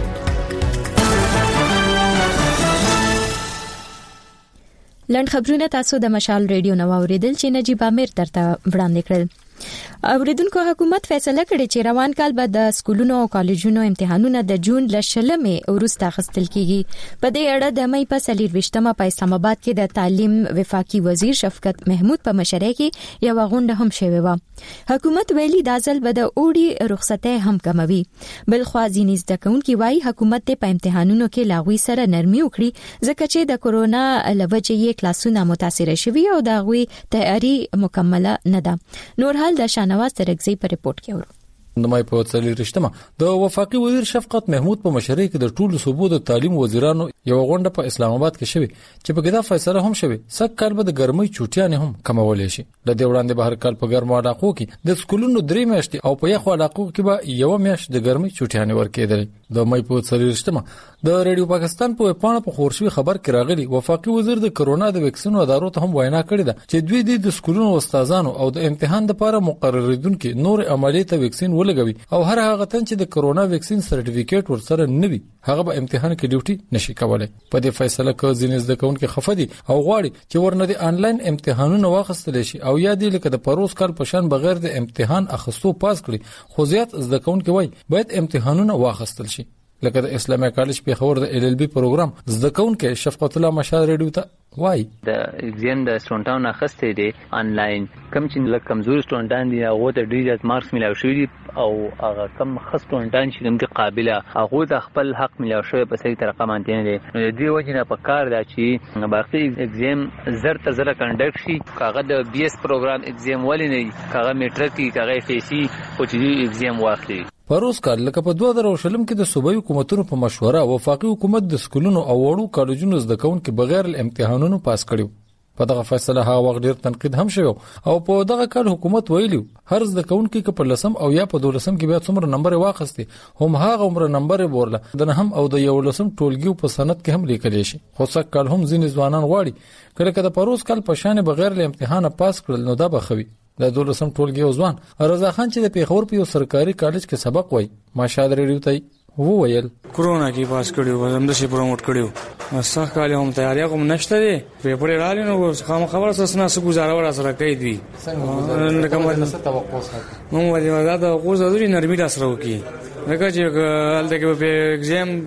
لند خبرونه تاسو د مشال ریډیو نو اوریدل چې نجيب امیر درته وړاندې کړل. اوریدونکو حکومت فیصله کړې چې روان کال به د سکولونو او کالجونو امتحانونه د جون ل شلمې وروسته اخیستل کیږي. په دې اړه د مې په څلور ویشتمه په اسلام آباد کې د تعلیم وفاقي وزیر شفقت محمود په مشرۍ کې یو غونډه هم شوې و. حکومت ویلي دا ځل به د اوړي رخصتۍ هم کموي. بل خو ځینې زده کوونکي وايي حکومت په امتحانونو کې لاغوي سره نرمي وکړي ځکه چې د کورونا لوجې یې کلاسونه متاثر شوي او دا غوي تیاری مکمله نه ده. نور حال د شانواز ترغزي په ریپورت کې ورو. د مای په څلور رښتما د وفاقي وزیر شفقت محمود په مشرۍ کې د ټولو صوبو د تعلیم وزیرانو یو غونډه په اسلام آباد کې شوه چې په کې دا فیصله هم شوه سک کال به د ګرمۍ چوټیانې هم کمولې شي. د دې وړاندې بهر کال په ګرمو علاقو کې د سکولونو درې میاشتې او په یخو علاقو کې به یو میاشت د ګرمۍ چوټیانې ورکېدل. د مای په څلور رښتما د ریډیو پاکستان په پاڼه په خورشوي خبر کې راغلي وفاقي وزیر د کرونا د ویکسینو ادارو ته هم وینا کړې ده چې دوی د سکولونو استادانو او د امتحان لپاره مقرریدونکو نور عملیات ویکسین ولګوي او هر هغه تن چې د کرونا ویکسین سرټیفیکیټ ورسره نوي هغه به امتحان کې ډیوټي نشي کولای. په دې فیصله کې ځینې زده کوونکي خفدي او غواړي چې ورنه د انلاین امتحانونو واخیستل شي او یا دې لکه د پروس کال په شان بغیر د امتحان اخستو پاس کړي. خو زیات زده کوونکي وایي باید امتحانونه واخیستل شي. لکه د اسلامي کالج په خبر د ال ال بي پروګرام زده کوونکي شفقت الله مشال ریډیو ته وای د ایگزام د سټونټاون اخستې دي انلاین کم چې لکه کمزوري سټونټان دي هغه ته ډیره مارکس ملاوي شوی دي او هغه کم خستونټان چې کوم قابلیت هغه د خپل حق ملاوي شوی په صحیح طریقه مانته دي. نو د دې وجه نه په کار دا چې باقي ایگزام زر ته زر کنډکټ شي. کاغه د بي اس پروګرام ایگزام ولې نه کاغه میټرک کی کاغه اف ای سی او چې ایگزام واخلي. پروس کال لکه په دوه زره شلم کې د صوبایي حکومتونو په مشوره وفاقي حکومت د سکولونو او وړو کالجونو زده کوونکو بغیر امتحانونو پاس کړیو. په دغه فیصله ها وخت ډیر تنقید هم شوی او په دغه کال حکومت ویلو هر زده کوونکو کې په لسم او یا په دولسم کې بیا څومره نمبر واخستي هم هغه عمر نمبر ورله د نه هم او د یو لسم ټولګي په سند کې هم لیکل شي. خو څک کال هم ځینې ځوانان غواړي کله کله پروس کال په شان بغیر له امتحان پاس کړل نو دا بخوي. د دولسم ټولګي ځوان رضا خان چې د پیښور په یو سرکاري کالج کې سبق وای ماشاءالله ریډیو ته وویل کورونا کې پاس کړیو زم د شي پروموټ کړیو صح کالي هم تیاری کوم نشته دی پیپر راځي نو خام خبره سسنا سو گزاره ورا سره کوي دی څنګه کوم څه توقع ساتي مونږ ولې دا توقع زوري نرمي را سره وکي لکه چې هلته کې په ایگزام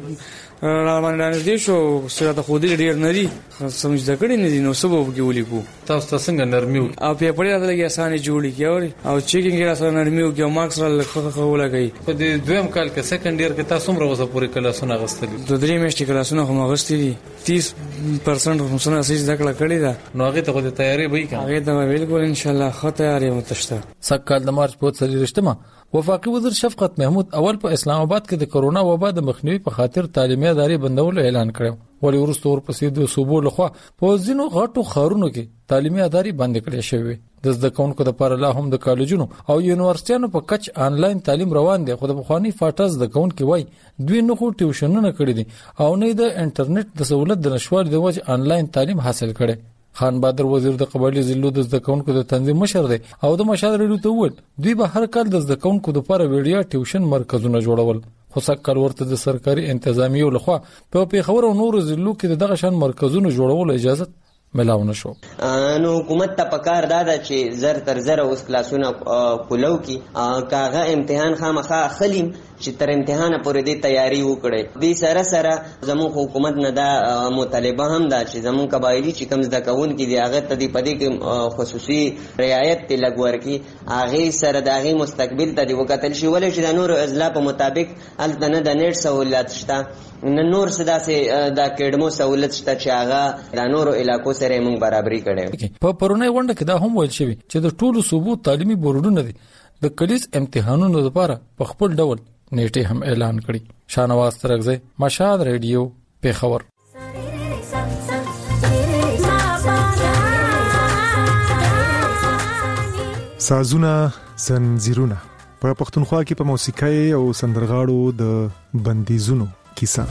را باندې دي شو سره خو دې ډیر نری سمجھ دکړې نه دي نو سبب کې ولیکو تاسو څنګه نرمي او پیپر راځي لګي اسانه جوړی کیوري او چیکینګ را سره نرمي او کې مارکس را لخوا خو لګي په دې دویم کال کې سیکنډ ایئر کې تاسو مروزه پوری کلاسونه غستلي د درې میاشتې کلاسونه هم غستلي تیس پرسنټ هم سره سې ذکر کړی دا نو هغه ته د تیاری وای کړه هغه ته بالکل ان شاء الله خو تیاری متشته سکه د مارچ په څلور رښتما وفاقي وزیر شفقت محمود اول په اسلام آباد کې د کرونا وبا د مخنیوي په خاطر تعلیمي ادارې بندولو اعلان کړو ولی ورسته ورپسې د صوبو لخوا په ځینو غټو خارونو کې تعلیمي ادارې بند کړې شوې د زده کوونکو لپاره لا هم د کالجونو او یونیورسيټونو په کچ آنلاین تعلیم روان دی خو د بخوانی فاټز د کوونکو وای دوی نه خو ټیوشنونه کړی دي او نه د انټرنیټ د سہولت د نشوالي د وجه آنلاین تعلیم حاصل کړي خان بادر وزیر د قبایلی ضلعو د زده کوونکو د تنظیم مشر دی او د مشال ریډیو ته وویل دوی به هر کال د زده کوونکو لپاره ویډیو ټیوشن مرکزونه جوړول خو سکه ورته د سرکاري انتظامیو لخوا په پیښور او نور ضلعو کې دغه شان مرکزونه جوړول اجازه ملاو نشو نو حکومت ته پکار دادا چې زر تر زر اوس کلاسونه کولو کی کاغه امتحان خامخا خلیم چې تر امتحان پورې د تیاری وکړي د سره سره زموږ حکومت نه دا مطالبه هم دا چې زموږ قبایلی چې کم زده کوون کې دی هغه ته د پدې کې خصوصي رعایت ته لګور کی هغه سره د هغه مستقبل ته دی وکتل شي ولې چې د نور اضلاع په مطابق التنه د نیټ سہولت شته نن نور صدا سه د کډمو سہولت شته چې هغه د نور علاقو سره موږ برابرۍ کړي په پرونی ونده کې دا هم ویل شوی چې د ټولو صوبو تعلیمي بورډونه دي د کلیس امتحانونو لپاره په خپل ډول نیټه هم اعلان کړي شانواز ترغزه مشاد ریډیو پیښور سازونه زنجیرونه په پښتونخوا کې په موسیقۍ او سندرغاړو د بندیزونو کیسه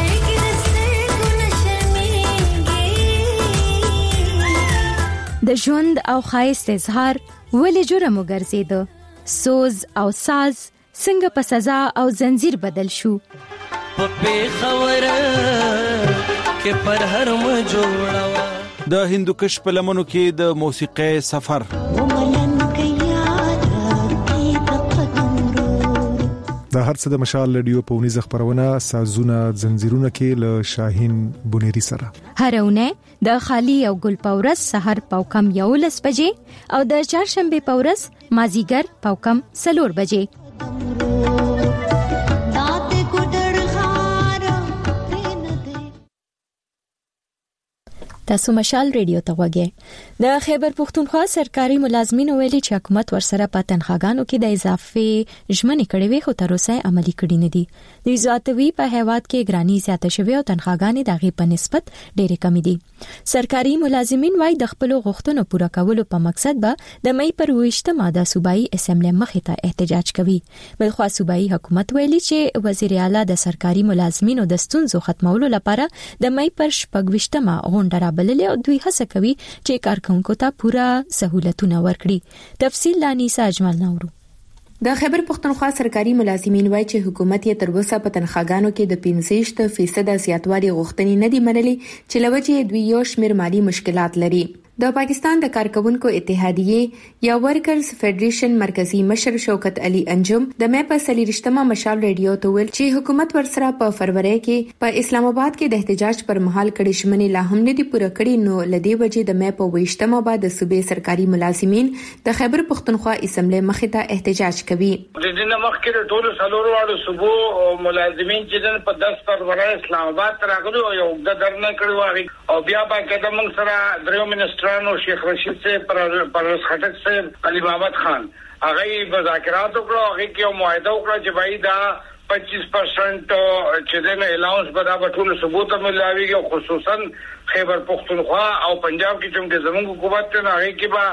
د ژوند او خایست اظهار ولې جرم وګرځیدو سوز او ساز څنګه په سزا او زنجیر بدل شو په پیښور کې پر هر م جوړوا د هندوکش په لمنو کې د موسیقۍ سفر د هر څه د مشال رادیو په ونیزه خبرونه سازونه زنجیرونه کې له شاهین بونيري سره هرونه د خالی او ګل پورس سحر پاوکم یولس بجې او د چهارشنبه پورس مازیګر پاوکم سلور بجې تاسو مشال ریډیو ته وګورئ د خیبر پختونخوا سرکاري ملازمین ویلي چې حکومت ورسره په تنخواګانو کې د اضافي ژمنې کړې وي خو تر اوسه عملي کړي نه دي د زیاتوي په هیواد کې ګرانی زیاته شوی او تنخواګانې د غي په نسبت ډېرې کم دي سرکاري ملازمین وايي د خپل غوښتنو پوره کولو په مقصد به د مې پر وشتمه د صوبایي اسمبلی مخې ته احتجاج کوي بلخو صوبایي حکومت ویلي چې وزیر اعلی د سرکاري ملازمینو د ستونزو ختمولو لپاره د مې پر شپږوشتمه غونډه بللې او دوی هڅه کوي چې کارکونکو ته پوره سہولتونه ورکړي تفصیل لانیسا اجمل نورو د خیبر پختونخوا سرکاري ملازمین وایي چې حکومت یې تر اوسه په تنخواګانو کې د پنځه فیصد زیاتوالي غوښتنې نه دي منلي چې لوجه دوی یو شمېر مالی مشکلات لري د پاکستان د کارکونکو اتحادیې یا ورکرز فدریشن مرکزی مشر شوکت علي انجم د مې په سلیریشتمه مشال ریډیو ته ویل چې حکومت ورسره په فروری کې په اسلام آباد کې د احتجاج پر مهال کړي شمنې لا هم نه دي پوره کړي نو لدی وجې د مې په ویشتمه بعد د صوبې سرکاري ملازمین د خیبر پختونخوا اسمبلی مخې ته احتجاج کوي د دې نه مخکې د ټولو څلورو واړو صوبو ملازمین چې په دس فروری اسلام آباد ته راغلي او یو د درنه کړو او بیا په قدم سره درو منسټر شیخ رشید سے پرویز خټک سے علي محمد خان هغه مذاکرات وکړو هغه کې یو معاهده وکړه چې بای دا پچیس پرسنٹ چې د الاونس په دا ټول ثبوت ملاويږي خصوصا خیبر پختونخوا او پنجاب کې چې زموږ حکومت ته هغه کې با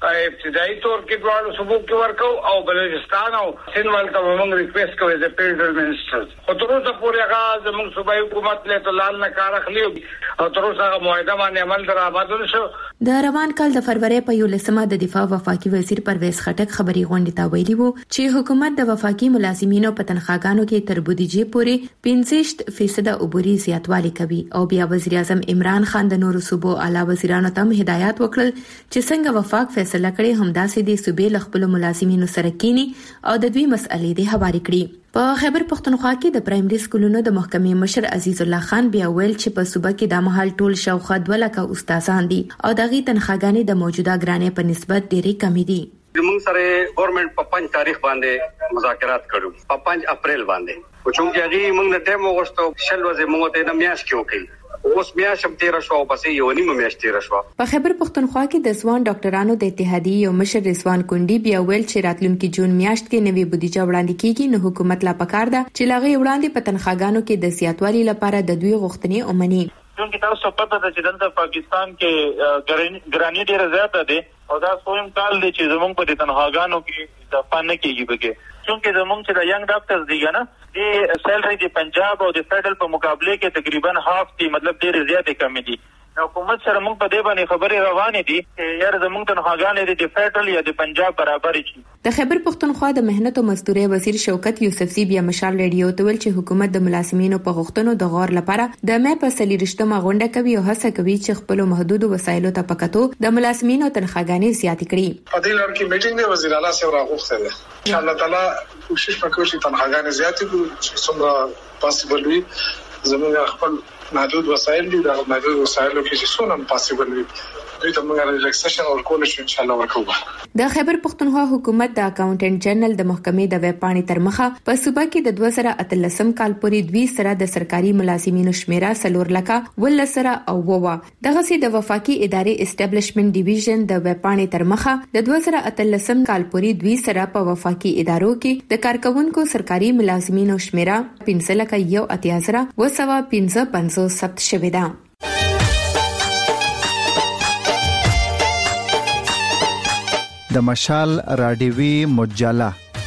ابتدایي تور کې دواړو صوبو کې ورکو او بلوچستان او سند ولته موږ ریکوست کوو د فیډرل منسټر خو تر اوسه پورې هغه زموږ صوبایي حکومت له تلال نه کار اخلي او تر اوسه هغه معاهده باندې عمل درآمد نشو. د روان کال د فروری په یولسمه د دفاع وفاقي وزیر پرویز خټک خبري غونډې ته ویلي وو چې حکومت د وفاقي ملازمینو په تنخواګانو کې تر بودیجې پورې پنځه فیصد عبوري زیاتوالی کوي او بیا وزیر اعظم عمران خان د نورو صوبو اعلی وزیرانو ته هدایت وکړل چې څنګه وفاق فیصله کړي همداسې د صوبې لخپل ملازمینو سره کینی او د دوی مسئلې د حواله کړي. په خیبر پختونخوا کې د پرایمري سکولونو د محکمې مشر عزیز الله خان بیا ویل چې په صوبه کې د مهال ټول شاوخوا دوه لکه استادان دي او دغه تنخواګانې د موجوده ګرانې په نسبت ډېرې کمې دي. موږ سره ګورنمنت په پنځه تاریخ باندې مذاکرات کړو په پنځه اپریل باندې او چې هغه موږ نه ټیم وغوښتو شل ورځې موږ ته د میاش کې وکړي اوس بیا شم تیر شو او پسې یو نیمه میاشت تیر شو. په خیبر پختونخوا کې د ځوان ډاکټرانو د اتحادیې یو مشر رضوان کونډي بیا ویل چې راتلونکي جون میاشت کې نوې بودیجه وړاندې کیږي نو حکومت لا پکار ده چې لاغي وړاندې په تنخواګانو کې د زیاتوالي لپاره د دوی غوښتنې ومني. چونکه تاسو پته ده چې دلته پاکستان کې ګرانی ډیره زیاته ده او دا سویم کال دی چې زمونږ په تنخواګانو کې د فن کېږي بګي چونکه زمونږ چې د ینګ ډاکټرز دیګا نه د سیلری د پنجاب او د فیډرل په مقابله کې تقریبا هاف دي مطلب ډېر زیاتې کم دي. حکومت سره موږ په دې باندې خبرې روانې دي چې یار زمونږ تنخواګانې د فیډرل یا د پنجاب برابر شي. د خیبر پختونخوا د مهنت او مزدوري وزیر شوکت یوسفزي بیا مشال ریډیو ته ویل چې حکومت د ملازمینو په غوښتنو د غور لپاره د مې په سلیریشتمه غونډه کوي او هڅه کوي چې خپل محدود وسایلو ته پکاتو د ملازمینو تنخواګانې زیات کړي. په دې لړ کې میټینګ دی وزیر اعلی سره راغوښته ده ان شاء الله تعالی کوشش وکړو چې تنخواګانې زیات کړو چې څومره پاسبل وي. زموږ خپل محدود وسایل دي د محدود وسایلو کې چې څونه پاسبل وي دوی ته موږ ریلیکسیشن ورکول شو ان شاء الله ورکوو. د خیبر پختونخوا حکومت د اکاونټنټ جنرال د محکمې د ویب پاڼې تر مخه په صوبه کې د دوه زره اتلسم کال پورې دوی سره د سرکاري ملازمینو شمیره څلور لکه ولسره او ووا دغه سي د وفاقي ادارې اسټابلیشمنت ډیویژن د ویب پاڼې تر مخه د دوه زره اتلسم کال پورې دوی سره په وفاقي ادارو کې د کارکونکو سرکاري ملازمینو شمیره پنځه لکه یو اتیا زره وسوا پنځه پنځوس ثبت شوې ده. د مشال راډیوي مجله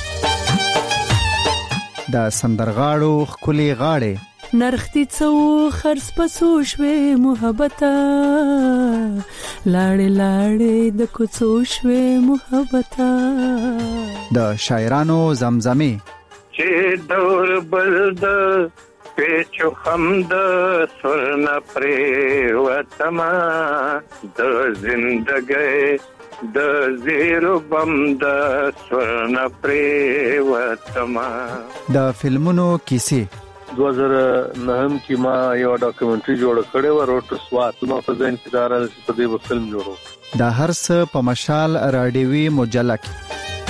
د سندرغاړو خولي غاړې نرختی څو خرڅ پسو شوې محبته لاړې لاړې د کوڅو شوې محبته د شاعرانو زمزمه چې دور بلد پیچو خمد سرنا پرې وتما د زندګۍ د زیرو بم د سرنا پرې وتما. د فلمونو کیسې دو هزار نهم کې ما یو ډاکومنټري جوړ کړی و روټ سوات نو په ځین کې دار په دې فلم جوړو د هر څه په مشال راډیوي مجله کې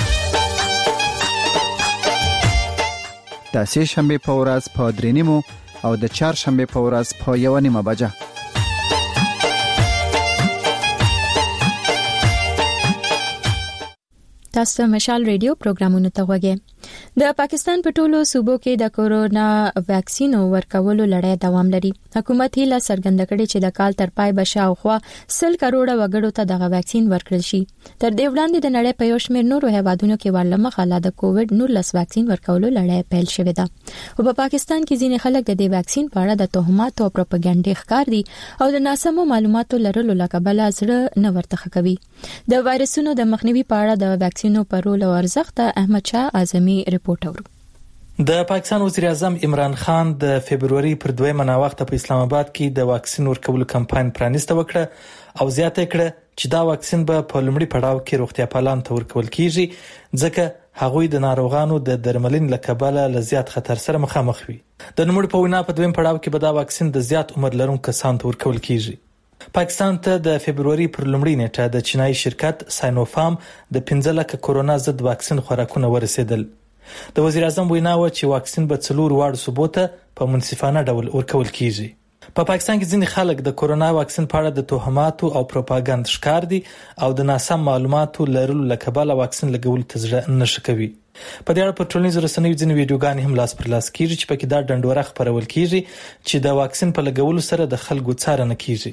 د سه شنبه په ورځ په درینمو او د چهار شنبه په ورځ په یو نیمه بجه. تاسو مشال ریډیو پروګرامونو ته وګورئ. د پاکستان په ټولو صوبو کې د کورونا ویکسینو ورکولو لړۍ دوام لري. حکومت هیله څرګنده کړې چې د کال تر پای به شاوخوا سل کروڑه وګړو ته دغه ویکسین ورکړل شي. تر دې وړاندې د نړۍ په یو شمېر نورو هیوادونو کې ورلمخه لا د کووډ نولس ویکسین ورکولو لړۍ پیل شوې ده. او په پاکستان کې ځینې خلک د دې ویکسین په اړه د تهمات او پروپاګاندا ښکار دي او د ناسمو معلوماتو لرلو لکبله زړه نه ورته کوي. د وایرسونو د مخنیوي په اړه د ویکسینو پرول او ارزښت احمد شاه اعظمي ریپورت اورو. د پاکستان وزیر اعظم عمران خان د فبرवरी پر دویمه ناوخته په اسلام آباد کې د واکسین ورکولو کمپاین پرانیسته وکړه او زیاته کړه چې دا واکسین به په لومړي پړاو کې روغتیا پالان ته ورکول کیږي ځکه هغوی د ناروغانو د درملین لکبله له زیات خطر سره مخامخ وي. د نوموړي په وینا په دویم پړاو کې به دا واکسین د زیات عمر لرونکو کسانو ته ورکول کیږي. پاکستان ته د فبرवरी پر لومړۍ نیټه د چینایي شرکت ساینوفارم د پنځه لکه کورونا ضد واکسین خوراکونه ورسېدل. د وزیر اعظم وینا و چې واکسین به څلور واړو صوبو ته په منصفانه ډول ورکول کیږي. په پا پاکستان کې ځینې خلک د کورونا واکسین په اړه د تهماتو او پروپاګاندا ښکار دي او د ناسم معلوماتو لرلو لکبله واکسین لګول ته ځړه نه شکوي. په دې اړه په ټولنیزو رسنیو ځینې ویډیوګانې هم لاس پر لاس کیږي چې پکې دا ډنډوره خبرول کیږي چې د واکسین په لګولو سره د خلکو څارنه کیږي.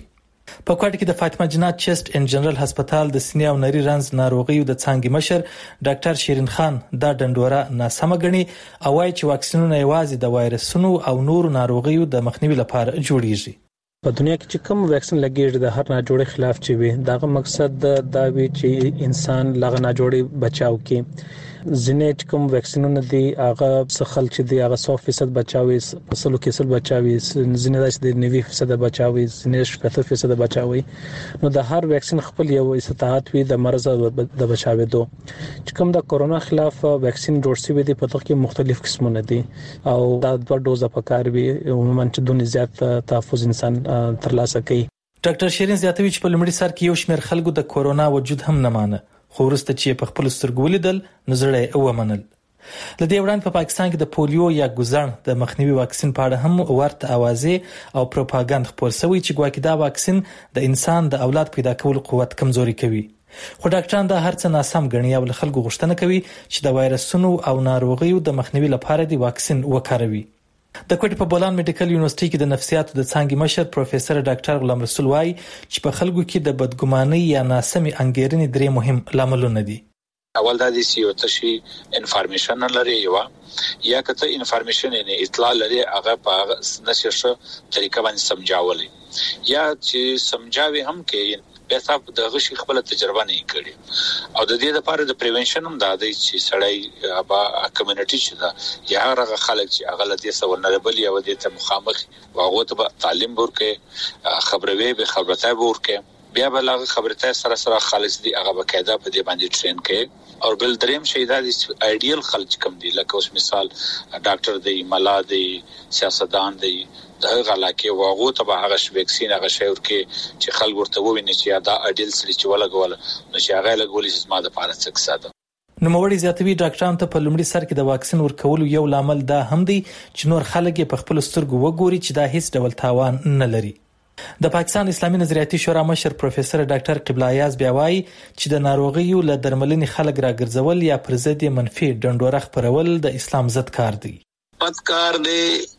په کوټه کې د فاطمه جنات چست ان جنرال هسپتال د سینې او نري رنز ناروغیو د څانګې مشر ډاکټر شیرین خان دا ډنډوره ناسمه ګڼي او وايي چې واکسینونه یوازې د وایرسونو او نورو ناروغیو د مخنیوي لپاره جوړیږي. په دنیا کې چې کوم واکسین لګیږي د هر ناجوړي خلاف چې وي دغه مقصد دا وی چې انسان لغه ناجوړي بچاو کې زینې کوم واکسینونه دي هغه څخل چې دي هغه سو فیصد بچاوي فصلو کې سل بچاوي زینې داسې د نوي فیصد بچاوي زینې شپږ فیصد بچاوي نو د هر واکسین خپل یو استطاعت وي د مرز د بچاوي دو چې کوم د کورونا خلاف واکسین جوړ شوی دی په توګه کې مختلف قسمونه دي او دا دوه دوزه پکار وي عموما چې دونه زیات تحفظ انسان ترلاسه کوي. ډاکټر شیرین زیاتوي چې په لومړي سر کې یو شمېر خلکو د کورونا وجود هم نه مانه خو وروسته چې په خپل سترګو ولیدل نظر یې ومنل. لدې وړاندې په پاکستان کې د پولیو یا ګوزړ د مخنیوي واکسین په اړه هم ورته اوازې او پروپاګاندا خپور شوی چې ګواکې دا واکسین د انسان د اولاد پیدا کولو قوت کمزوري کوي. خو ډاکټران دا هرڅه ناسم ګڼي او خلکو غوښتنه کوي چې د وایرسونو او ناروغیو د مخنیوي لپاره د واکسین وکاروي. د کوټې په بولان میډیکل یونیورسيټي کې د نفسیاتو د څانګې مشر پروفیسور ډاکټر غلام رسول وايي چې په خلکو کې د بدګمانۍ یا ناسمي انګیرنې درې مهم لاملونه دي. اول دا دي چې یو تشي انفارمیشن لري یو یا کته انفارمیشن نه اطلاع لري هغه په نششه طریقه باندې سمجاولي یا چې سمجاوي هم کې به تاسو د غشي خپل تجربه نه کړی او د دې لپاره د پریونشن هم دا دی چې سړی ابا کمیونټي چې دا یا هغه خلک چې هغه لدې سو ولنربل یا د ته مخامخ واغه ته تعلیم ورکه خبروي به خبرته ورکه بیا بلغه خبرته سره سره خالص دی هغه بقاعده په دې باندې ټرین کړي او بل دریم شي دا ایډیل خلک کم دي لکه اوس مثال ډاکټر دی ملا دی سیاستدان دی دغه علاقه واغو ته هغه ویکسین هغه شی ورکه چې خلک ورته وویني چې دا ایډیل سړي چې ولګول نو چې هغه لګولې چې ما د پاره څه ساده. نو موړي زیاتوي ډاکټران ته په لومړي سر کې د واکسین ورکولو یو لامل دا هم دی چې نور خلک په خپل سترګو وګوري چې دا هیڅ ډول تاوان نه لري. د پاکستان اسلامي نظریاتي شورا مشر پروفیسور ډاکټر قبله ایاز بیا وايي چې د ناروغیو له درملنې خلک راګرځول یا پر ضد منفي ډنډوره خپرول د اسلام ضد کار دی. پدکار دی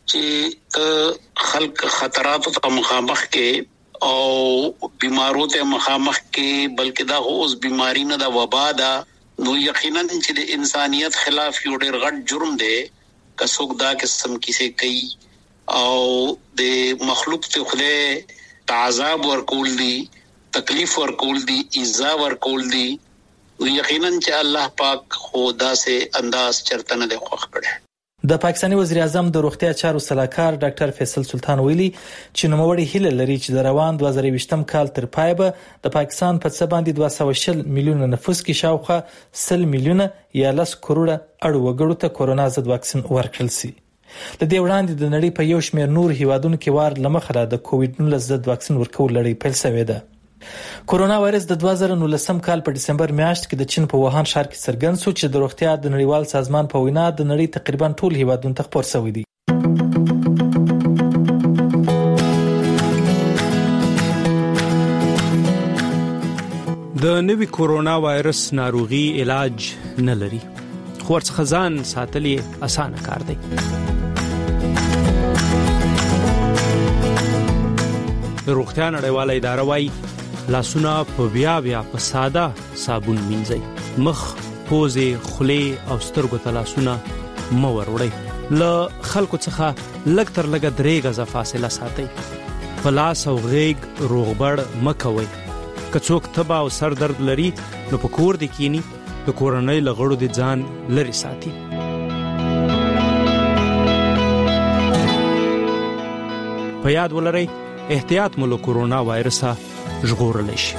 چې خلک خطراتو ته مخامخ کې او بیمارو ته مخامخ کې بلکې دا اوس بیماری نه دا وبا دا نو یقینا چې د انسانيت خلاف یو ډېر غټ جرم دی که څوک دا قسم کیسه کوي او د مخلوق ته خله تعذاب ورکول دي تکلیف ورکول دي ایذا ورکول دي یقینا چې الله پاک خدا سے انداز چرته نه خوښ کړي. د پاکستاني وزیر اعظم د روغتیا چارو سلاکار ډاکټر فیصل سلطان ویلي چې نوموړي هیله لري چې د روان دوه زره یوویشتم کال تر پای به د پاکستان په څه باندې دوه سوه شل میلیونه نفوس کې شاوخوا سل میلیونه یا لس کروڑه اړ وګړو ته کورونا ضد واکسین ورکړل شي. د دې وړاندې د نړۍ په یو شمېر نور هیوادونو کې وار لمخه د کووډ نولس ضد واکسین ورکول لړۍ پیل شوې ده. کورونا وایرس د دوه زره نولسم کال په دسمبر میاشت کې د چین په ووهان ښار کې څرګند شو چې د روغتیا د نړیوال سازمان په وینا د نړۍ تقریبا ټول هیوادونو ته خپور شوی دی. د نوي کورونا وایرس ناروغي علاج نه لري خو ورڅخه ځان ساتل یې اسانه کار دی. د روغتیا نړیواله اداره وايي لاسونه په بیا بیا په ساده صابون مینځئ، مخ، پوزې، خولې او سترګو ته لاسونه مه وروړئ. له خلکو څخه لږ تر لږه درې غزه فاصله ساتئ. په لاس او غېږ روغبړ مه کوئ. که څوک تبه او سر درد لري نو په کور دې کینی د کورنۍ له غړو د ځان لري ساتي. په یاد ولرئ احتیاط مو له کورونا وایرسه ژغورلی شي.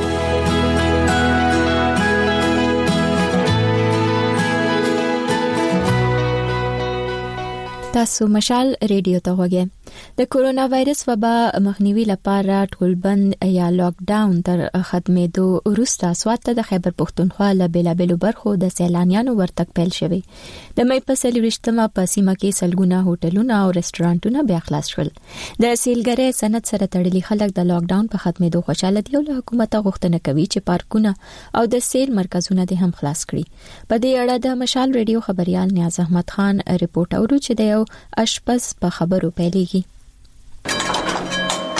تاسو مشال ریډیو ته وګورئ. د کورونا وایرس وبا مخنیوي لپاره ټولبند یا لاک ډاون تر ختمېدو وروسته سوات د خیبر پښتونخوا له بیلابېلو برخو د سیلانیانو ورتګ پیل شوی. د مې په څلوېښتمه په سیمه کې سلګونه هوټلونه او رستورانټونه بیا خلاص شول. د سیلګرۍ صنعت سره تړلي خلک د لاک ډاون په ختمېدو خوشاله دي او له حکومت غوښتنه کوي چې پارکونه او د سیل مرکزونه دې هم خلاص کړي. په دې اړه د مشال ریډیو خبريال نیاز احمد خان ریپورت اورو چې د یو اشپز په خبرو پیلېږي.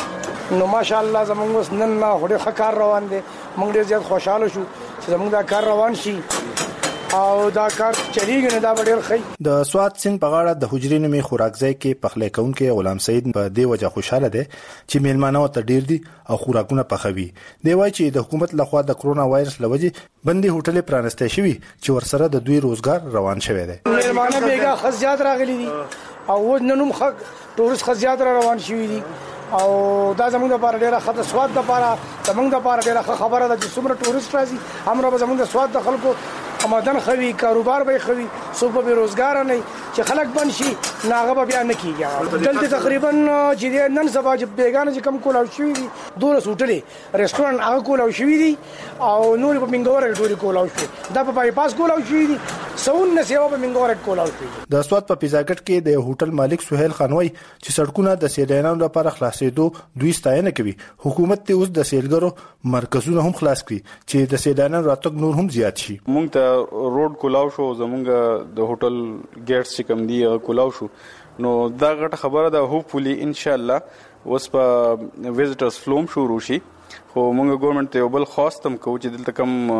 نو ماشاءالله زمونږ اوس نن هډه خکار روان دي موږ ډیر زیات خوشاله شو چې زمونږ دا کار روان شي او دا کار چلیږي نه دا ډیر ښه. د سوات سیند په غاړه د حجرې نومي خوراکځای کې پخلی کوونکي غلام سعید په دې وجه خوشاله دي چې میلمانه ته ډیر دي او خوراکونه پخوي. دی وايي چې د حکومت لخوا د کرونا وایرس لوجې بندي هوټل پرانسته شوی چې ورسره د دوی روزګار روان شوی دی. میلمانه بیګه خزيات راغلي دي او ننوم خ ټورست خزيات را روان شوی دي او دا زموږ لپاره ډیره ښه د سواد لپاره زموږ لپاره ډیره ښه خبره ده چې څومره ټورست راځي همرا به زموږ د سواد د خلکو آمدن خوي کاروبار به خوي څوک به روزګار نه چې خلک بن شي ناغه به بیا نه کیږي. دلته تقریبا چې نن سبا چې بیگانه چې کم کول او شوی دي دوه هوټلې ریسټورانټ هغه کول او شوی دي او نور په منګور ټوري کول او شوی دا په بای پاس کول او شوی دي سون نه سیوا په منګور کول او شوی. د سواد په پیزاګټ کې د هوټل مالک سہیل خانوي چې سړکونه د سیلانیانو لپاره خلاصېدو دوی ستاینه کوي. حکومت ته اوس د سیلګرو مرکزونه هم خلاص کړي چې د سیلانیانو راتګ نور هم زیات شي. مونږ ته روډ کولاو شو زمونږ د هوټل ګیټس چې کم دی کولاو شو نو دا غټه خبره ده. هوپفولي ان شاء الله اوس په ویزټرز فلوم شروع شي خو مونږ ګورنمنت ته بل خواستم کوو چې دلته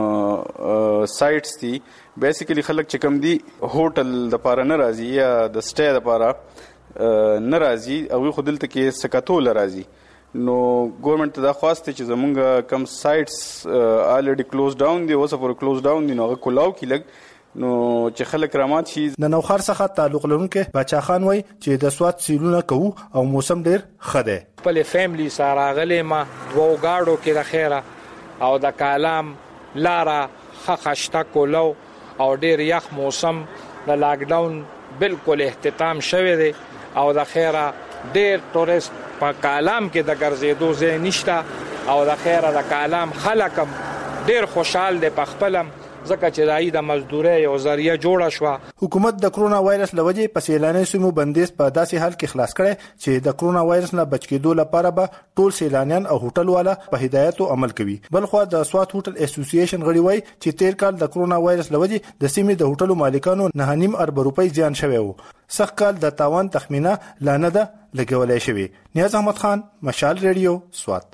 کم سایټس دي بیسیکلی خلک چې کم دي هوټل د پاره نه راځي یا د سټے د پاره نه راځي او خو دلته کې سکاتول راځي نو ګورنمنت دا خواسته چې زمونږ کم سایټس الریډي کلوز ډاون دي اوس پر کلوز ډاون دي نو کولاو کې لګ نو چې خلک رامات شي. د نوخر څخه تعلق لرونکي بچا خان وای چې د سواد سیلونه کوو او موسم ډیر خده خپل فیملی سره غلې ما دوه گاډو کې د خیره او د کالام لارا خخشتا کولو او ډیر یخ موسم د لاک ډاون بالکل اختتام شوه دی او د خیره ډیر تورست په کالام کې د ګرځېدو ځای نشته او د خیره د کالام خلکم ډیر خوشحال دي په خپلم ځکه چې دای د مزدوري او ذریعہ جوړه شو. حکومت د کرونا وایرس لوجې په سیلاني سیمو بندیز په داسې حال کې خلاص کړي چې د کرونا وایرس نه بچ کېدو لپاره به ټول سیلانیان او هوټل والا په هدایتو عمل کوي. بل خو د سوات هوټل اسوسییشن غړي وای چې تیر کال د کرونا وایرس لوجې د سیمې د هوټلو مالکانو نه نیم ارب روپۍ زیان شوی وو. سخت کال د تاوان تخمینه لانه ده لګولای شوی. نیاز احمد خان مشال ریډیو سوات.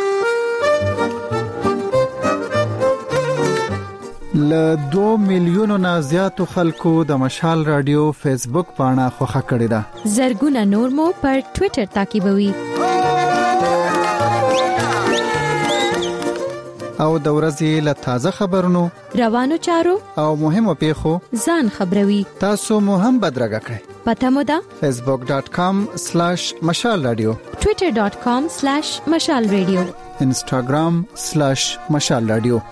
ل دوه میلیونو نه زیاتو خلکو د مشال رادیو فیسبوک پاڼه خوښه کړې ده. زرګونه نور مو پر ټوئیټر تعقیبوي او د ورځې له تازه خبرونو روانو چارو او مهمو پیښو ځان خبروي. تاسو مو هم بدرګه کړئ. پته مو ده facebook dot com slash mashal radio twitter dot com slash mashal radio instagram slash mashal radio.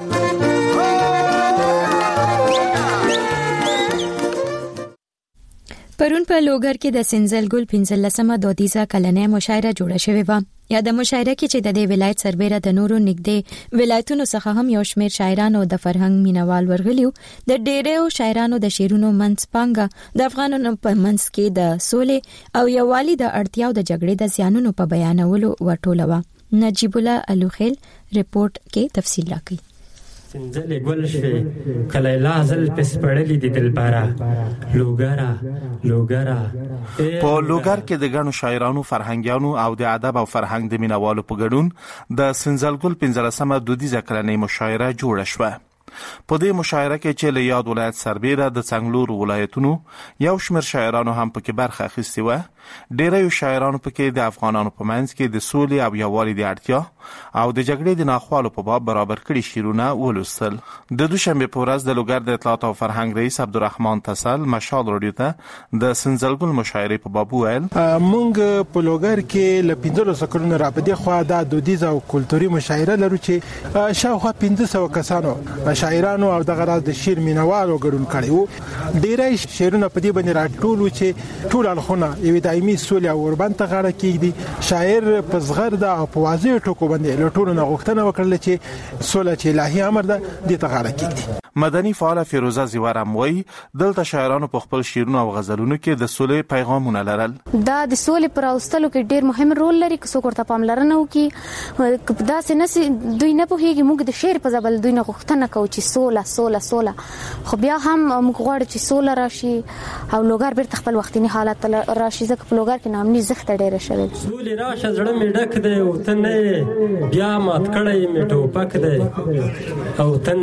پرون په لوګر کې د سنزل ګل پنځلسمه دودیزه کلنې مشاعره جوړه شوې و. یا د مشاعره کې چې د دې ولایت سربېره د نورو نږدې ولایتونو څخه هم یو شمېر شاعرانو د فرهنګ مینوال ورغلیو. د ډېرو شاعرانو د شعرونو منځ پانګه د افغانانو په منځ کې د سولې او یووالي د اړتیاو د جګړې د زیانونو په بیانولو ورټوله و. نجیب الله الوخیل رپورت کې تفصیل راکړي. سنزل گل شوی کلی لازل پس پړلی دی دلبارا لوګرا لوګرا په لوګر کې د غنو شاعرانو فرهنګیانو او د ادب او فرهنګ د مینوالو په ګډون د سنزل گل پنځلسمه دودیزه کلنې مشاعره جوړه شوه. په دې مشاعره کې چې له یاد ولایت سربېره د څنګلور ولایتونو یو شمېر شاعرانو هم پکې برخه اخیستې وه. ډېری شاعرانو پکې د افغانانو په منځ کې د سولې او یووالي د اړتیا او د جګړې د ناخوالو په باب برابر کړي شعرونه ولوستل. د دوشنبې په ورځ د لوګر د اطلاعات او فرهنګ رئیس عبدالرحمن تسل مشال رادیو ته د سنزلګل مشاعرې په باب وویل مونږ په لوګر کې له پنځلسو کلونو راپدې خوا دا دودیزه او کلتوري مشاعره لرو چې شاوخوا پنځه سوه کسانو شاعرانو او دغه راز د شعر مینوالو ګډون کړی وو. ډېری شعرونه په دې باندې راټول وو چې ټول اړخونه یوې دایمي سولې او اوربند ته غاړه کېږدي. شاعر په زغرده او په واضح ټکو باندې له ټولو نه غوښتنه وکړله چې سوله چې الهي امر ده دې ته غاړه کېږدي. مدني فعال فیروزه زیوارم وایي دلته شاعرانو په خپل شعرونو او غزلونو کې د سولې پیغامونه لرل. دا د سولې پر اوستلو کې ډېر مهم رول لري که څوک ورته پاملرنه وکړي. داسې نه دوی نه پوهېږي موږ د شعر په ځبل دوی نه غوښتنه کوو چې سوله سوله سوله، خو بیا هم موږ غواړو چې سوله راشي او لوګر بیرته خپل وختینی حالت راشي، ځکه په لوګر کې ناامني زښته ډېره شوې. سولې راشه زړه مې ډک دی او ته نه بیا مات کړی مې ټوپک دی او ته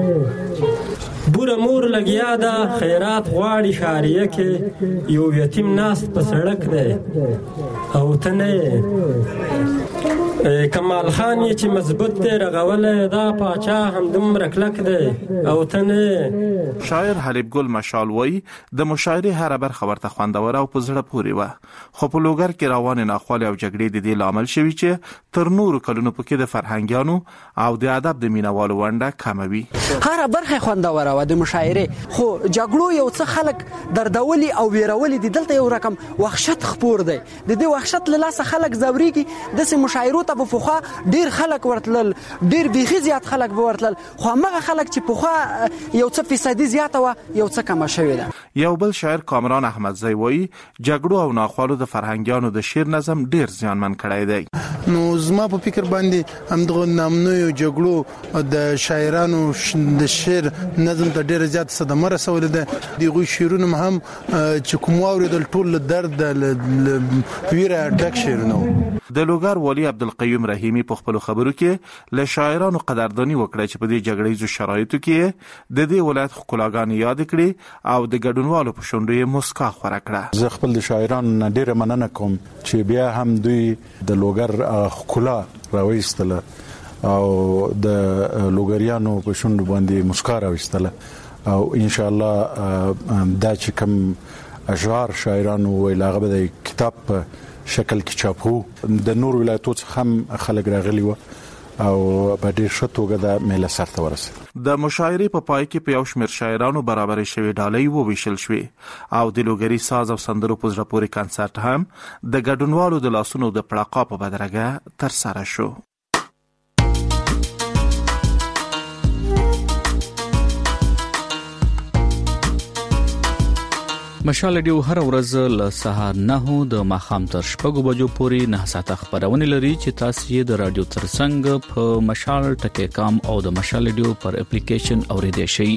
نه بوره مور لګیا ده خیرات غواړي شاریه کې یو یتیم ناست په سړک دی او ته نه کمال خان یې چې مضبوط دی رغولی دا پاچا هم دومره کلک دی او ته نه. شاعر حلیب ګل مشال وایي د مشاعرې هره برخه ورته خوندوره او په زړه پورې وه، خو په لوګر کې روانې ناخوالې او جګړې د دې لامل شوي چې تر نورو کلونو پکې د فرهنګیانو او د ادب د مینوالو ونډه کمه وي. هره برخه خوندوره وه د مشاعرې، خو جګړو یو څه خلک دردولي او ویرولي دي. دلته یو رقم وحشت خپور دی، د دې وحشت له لاسه خلک ځورېږي. داسې مشاعرو ته به پخوا ډېر خلک ورتلل، ډېر بیخي زیات خلک به ورتلل، خو همغه خلک چې پخوا یو څه فیصدي زیاته وه یو څه کمه شوې ده. یو بل شاعر کامران احمدزی وایي جګړو او ناخوالو د فرهنګیانو د شعر نظم ډېر زیانمن کړی دی. نو زما په فکر باندې همدغه نامنویو جګړو د شاعرانو د شعر نظم ته ډېره زیات صدمه رسولې ده. د هغوی شعرونه هم چې کوم واورېدل ټول له درد له ویره ډک شعرونه وو. د لوګر والي عبدالقیوم رحیمي په خپلو خبرو کې له شاعرانو قدرداني وکړه چې په دې جګړیزو شرایطو کې د دې ولایت ښکلاګانې یاد کړي او د ګډونوالو په شونډو یې مسکا خوره کړه. زه خپل د شاعرانو نه ډېره مننه کوم چې بیا هم دوی د لوګر ښکلا راویستله او د لوګریانو په شونډو باندې مسکا راویستله او ان شاء الله دا چې کوم اشعار شاعرانو ویل هغه به د کتاب په شکل کې چاپو. د نور ولایتو څخه هم خلک راغلي وو او په ډېر ښه توګه د میله سرته ورسېد. د مشاعرې په پای کې په یو شمېر شاعرانو برابرې شوې ډالۍ وویشل شوې او د لوګري ساز او سندرو په زړه پورې کنسرت هم د ګډونوالو د لاسونو د پړاقا په بدرګه ترسره شو. مشال رادیو هر ورځ له سهار نه د ماښام تر شپږو بجو پورې نه ساعته خبرونه لري چې تاسو یې د رادیو ترڅنګ په مشال ټکی کام او د مشال رادیو پر اپلیکیشن اوریدئ شئ.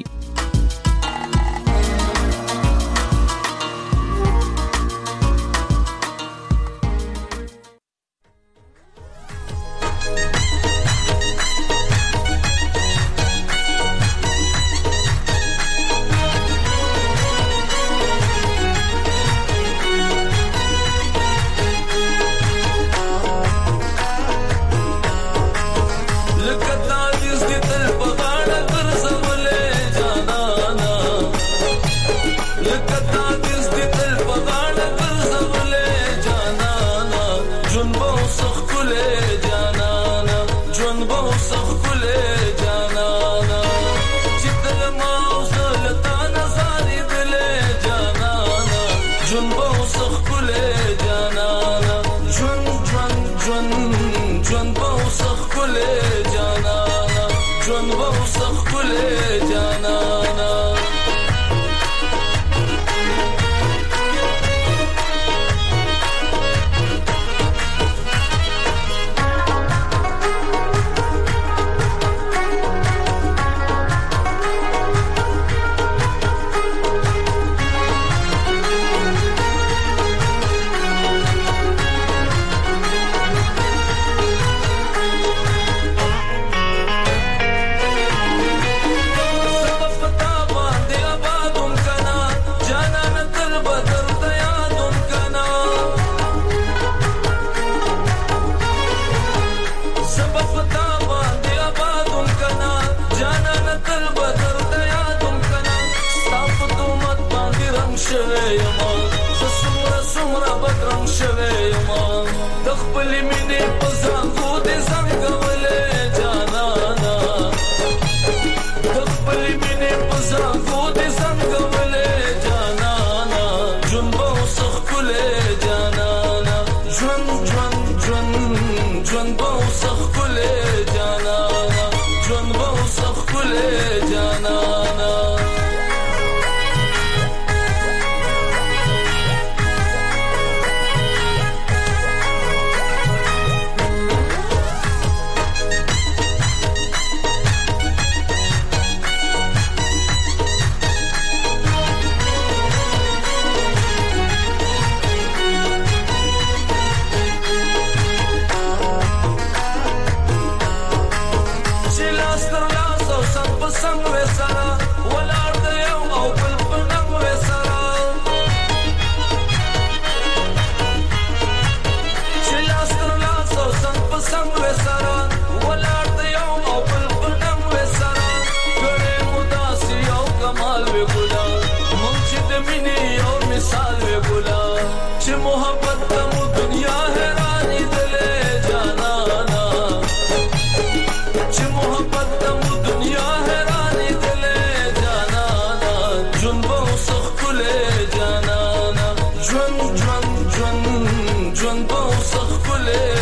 جانا مثال وی ګلا چې محبت ته مو دنیا حیرانی دلې جانانا چې محبت ته مو دنیا حیرانی دلې جانانا جون به وسخ کله جانانا جون جون جون جون به وسخ کله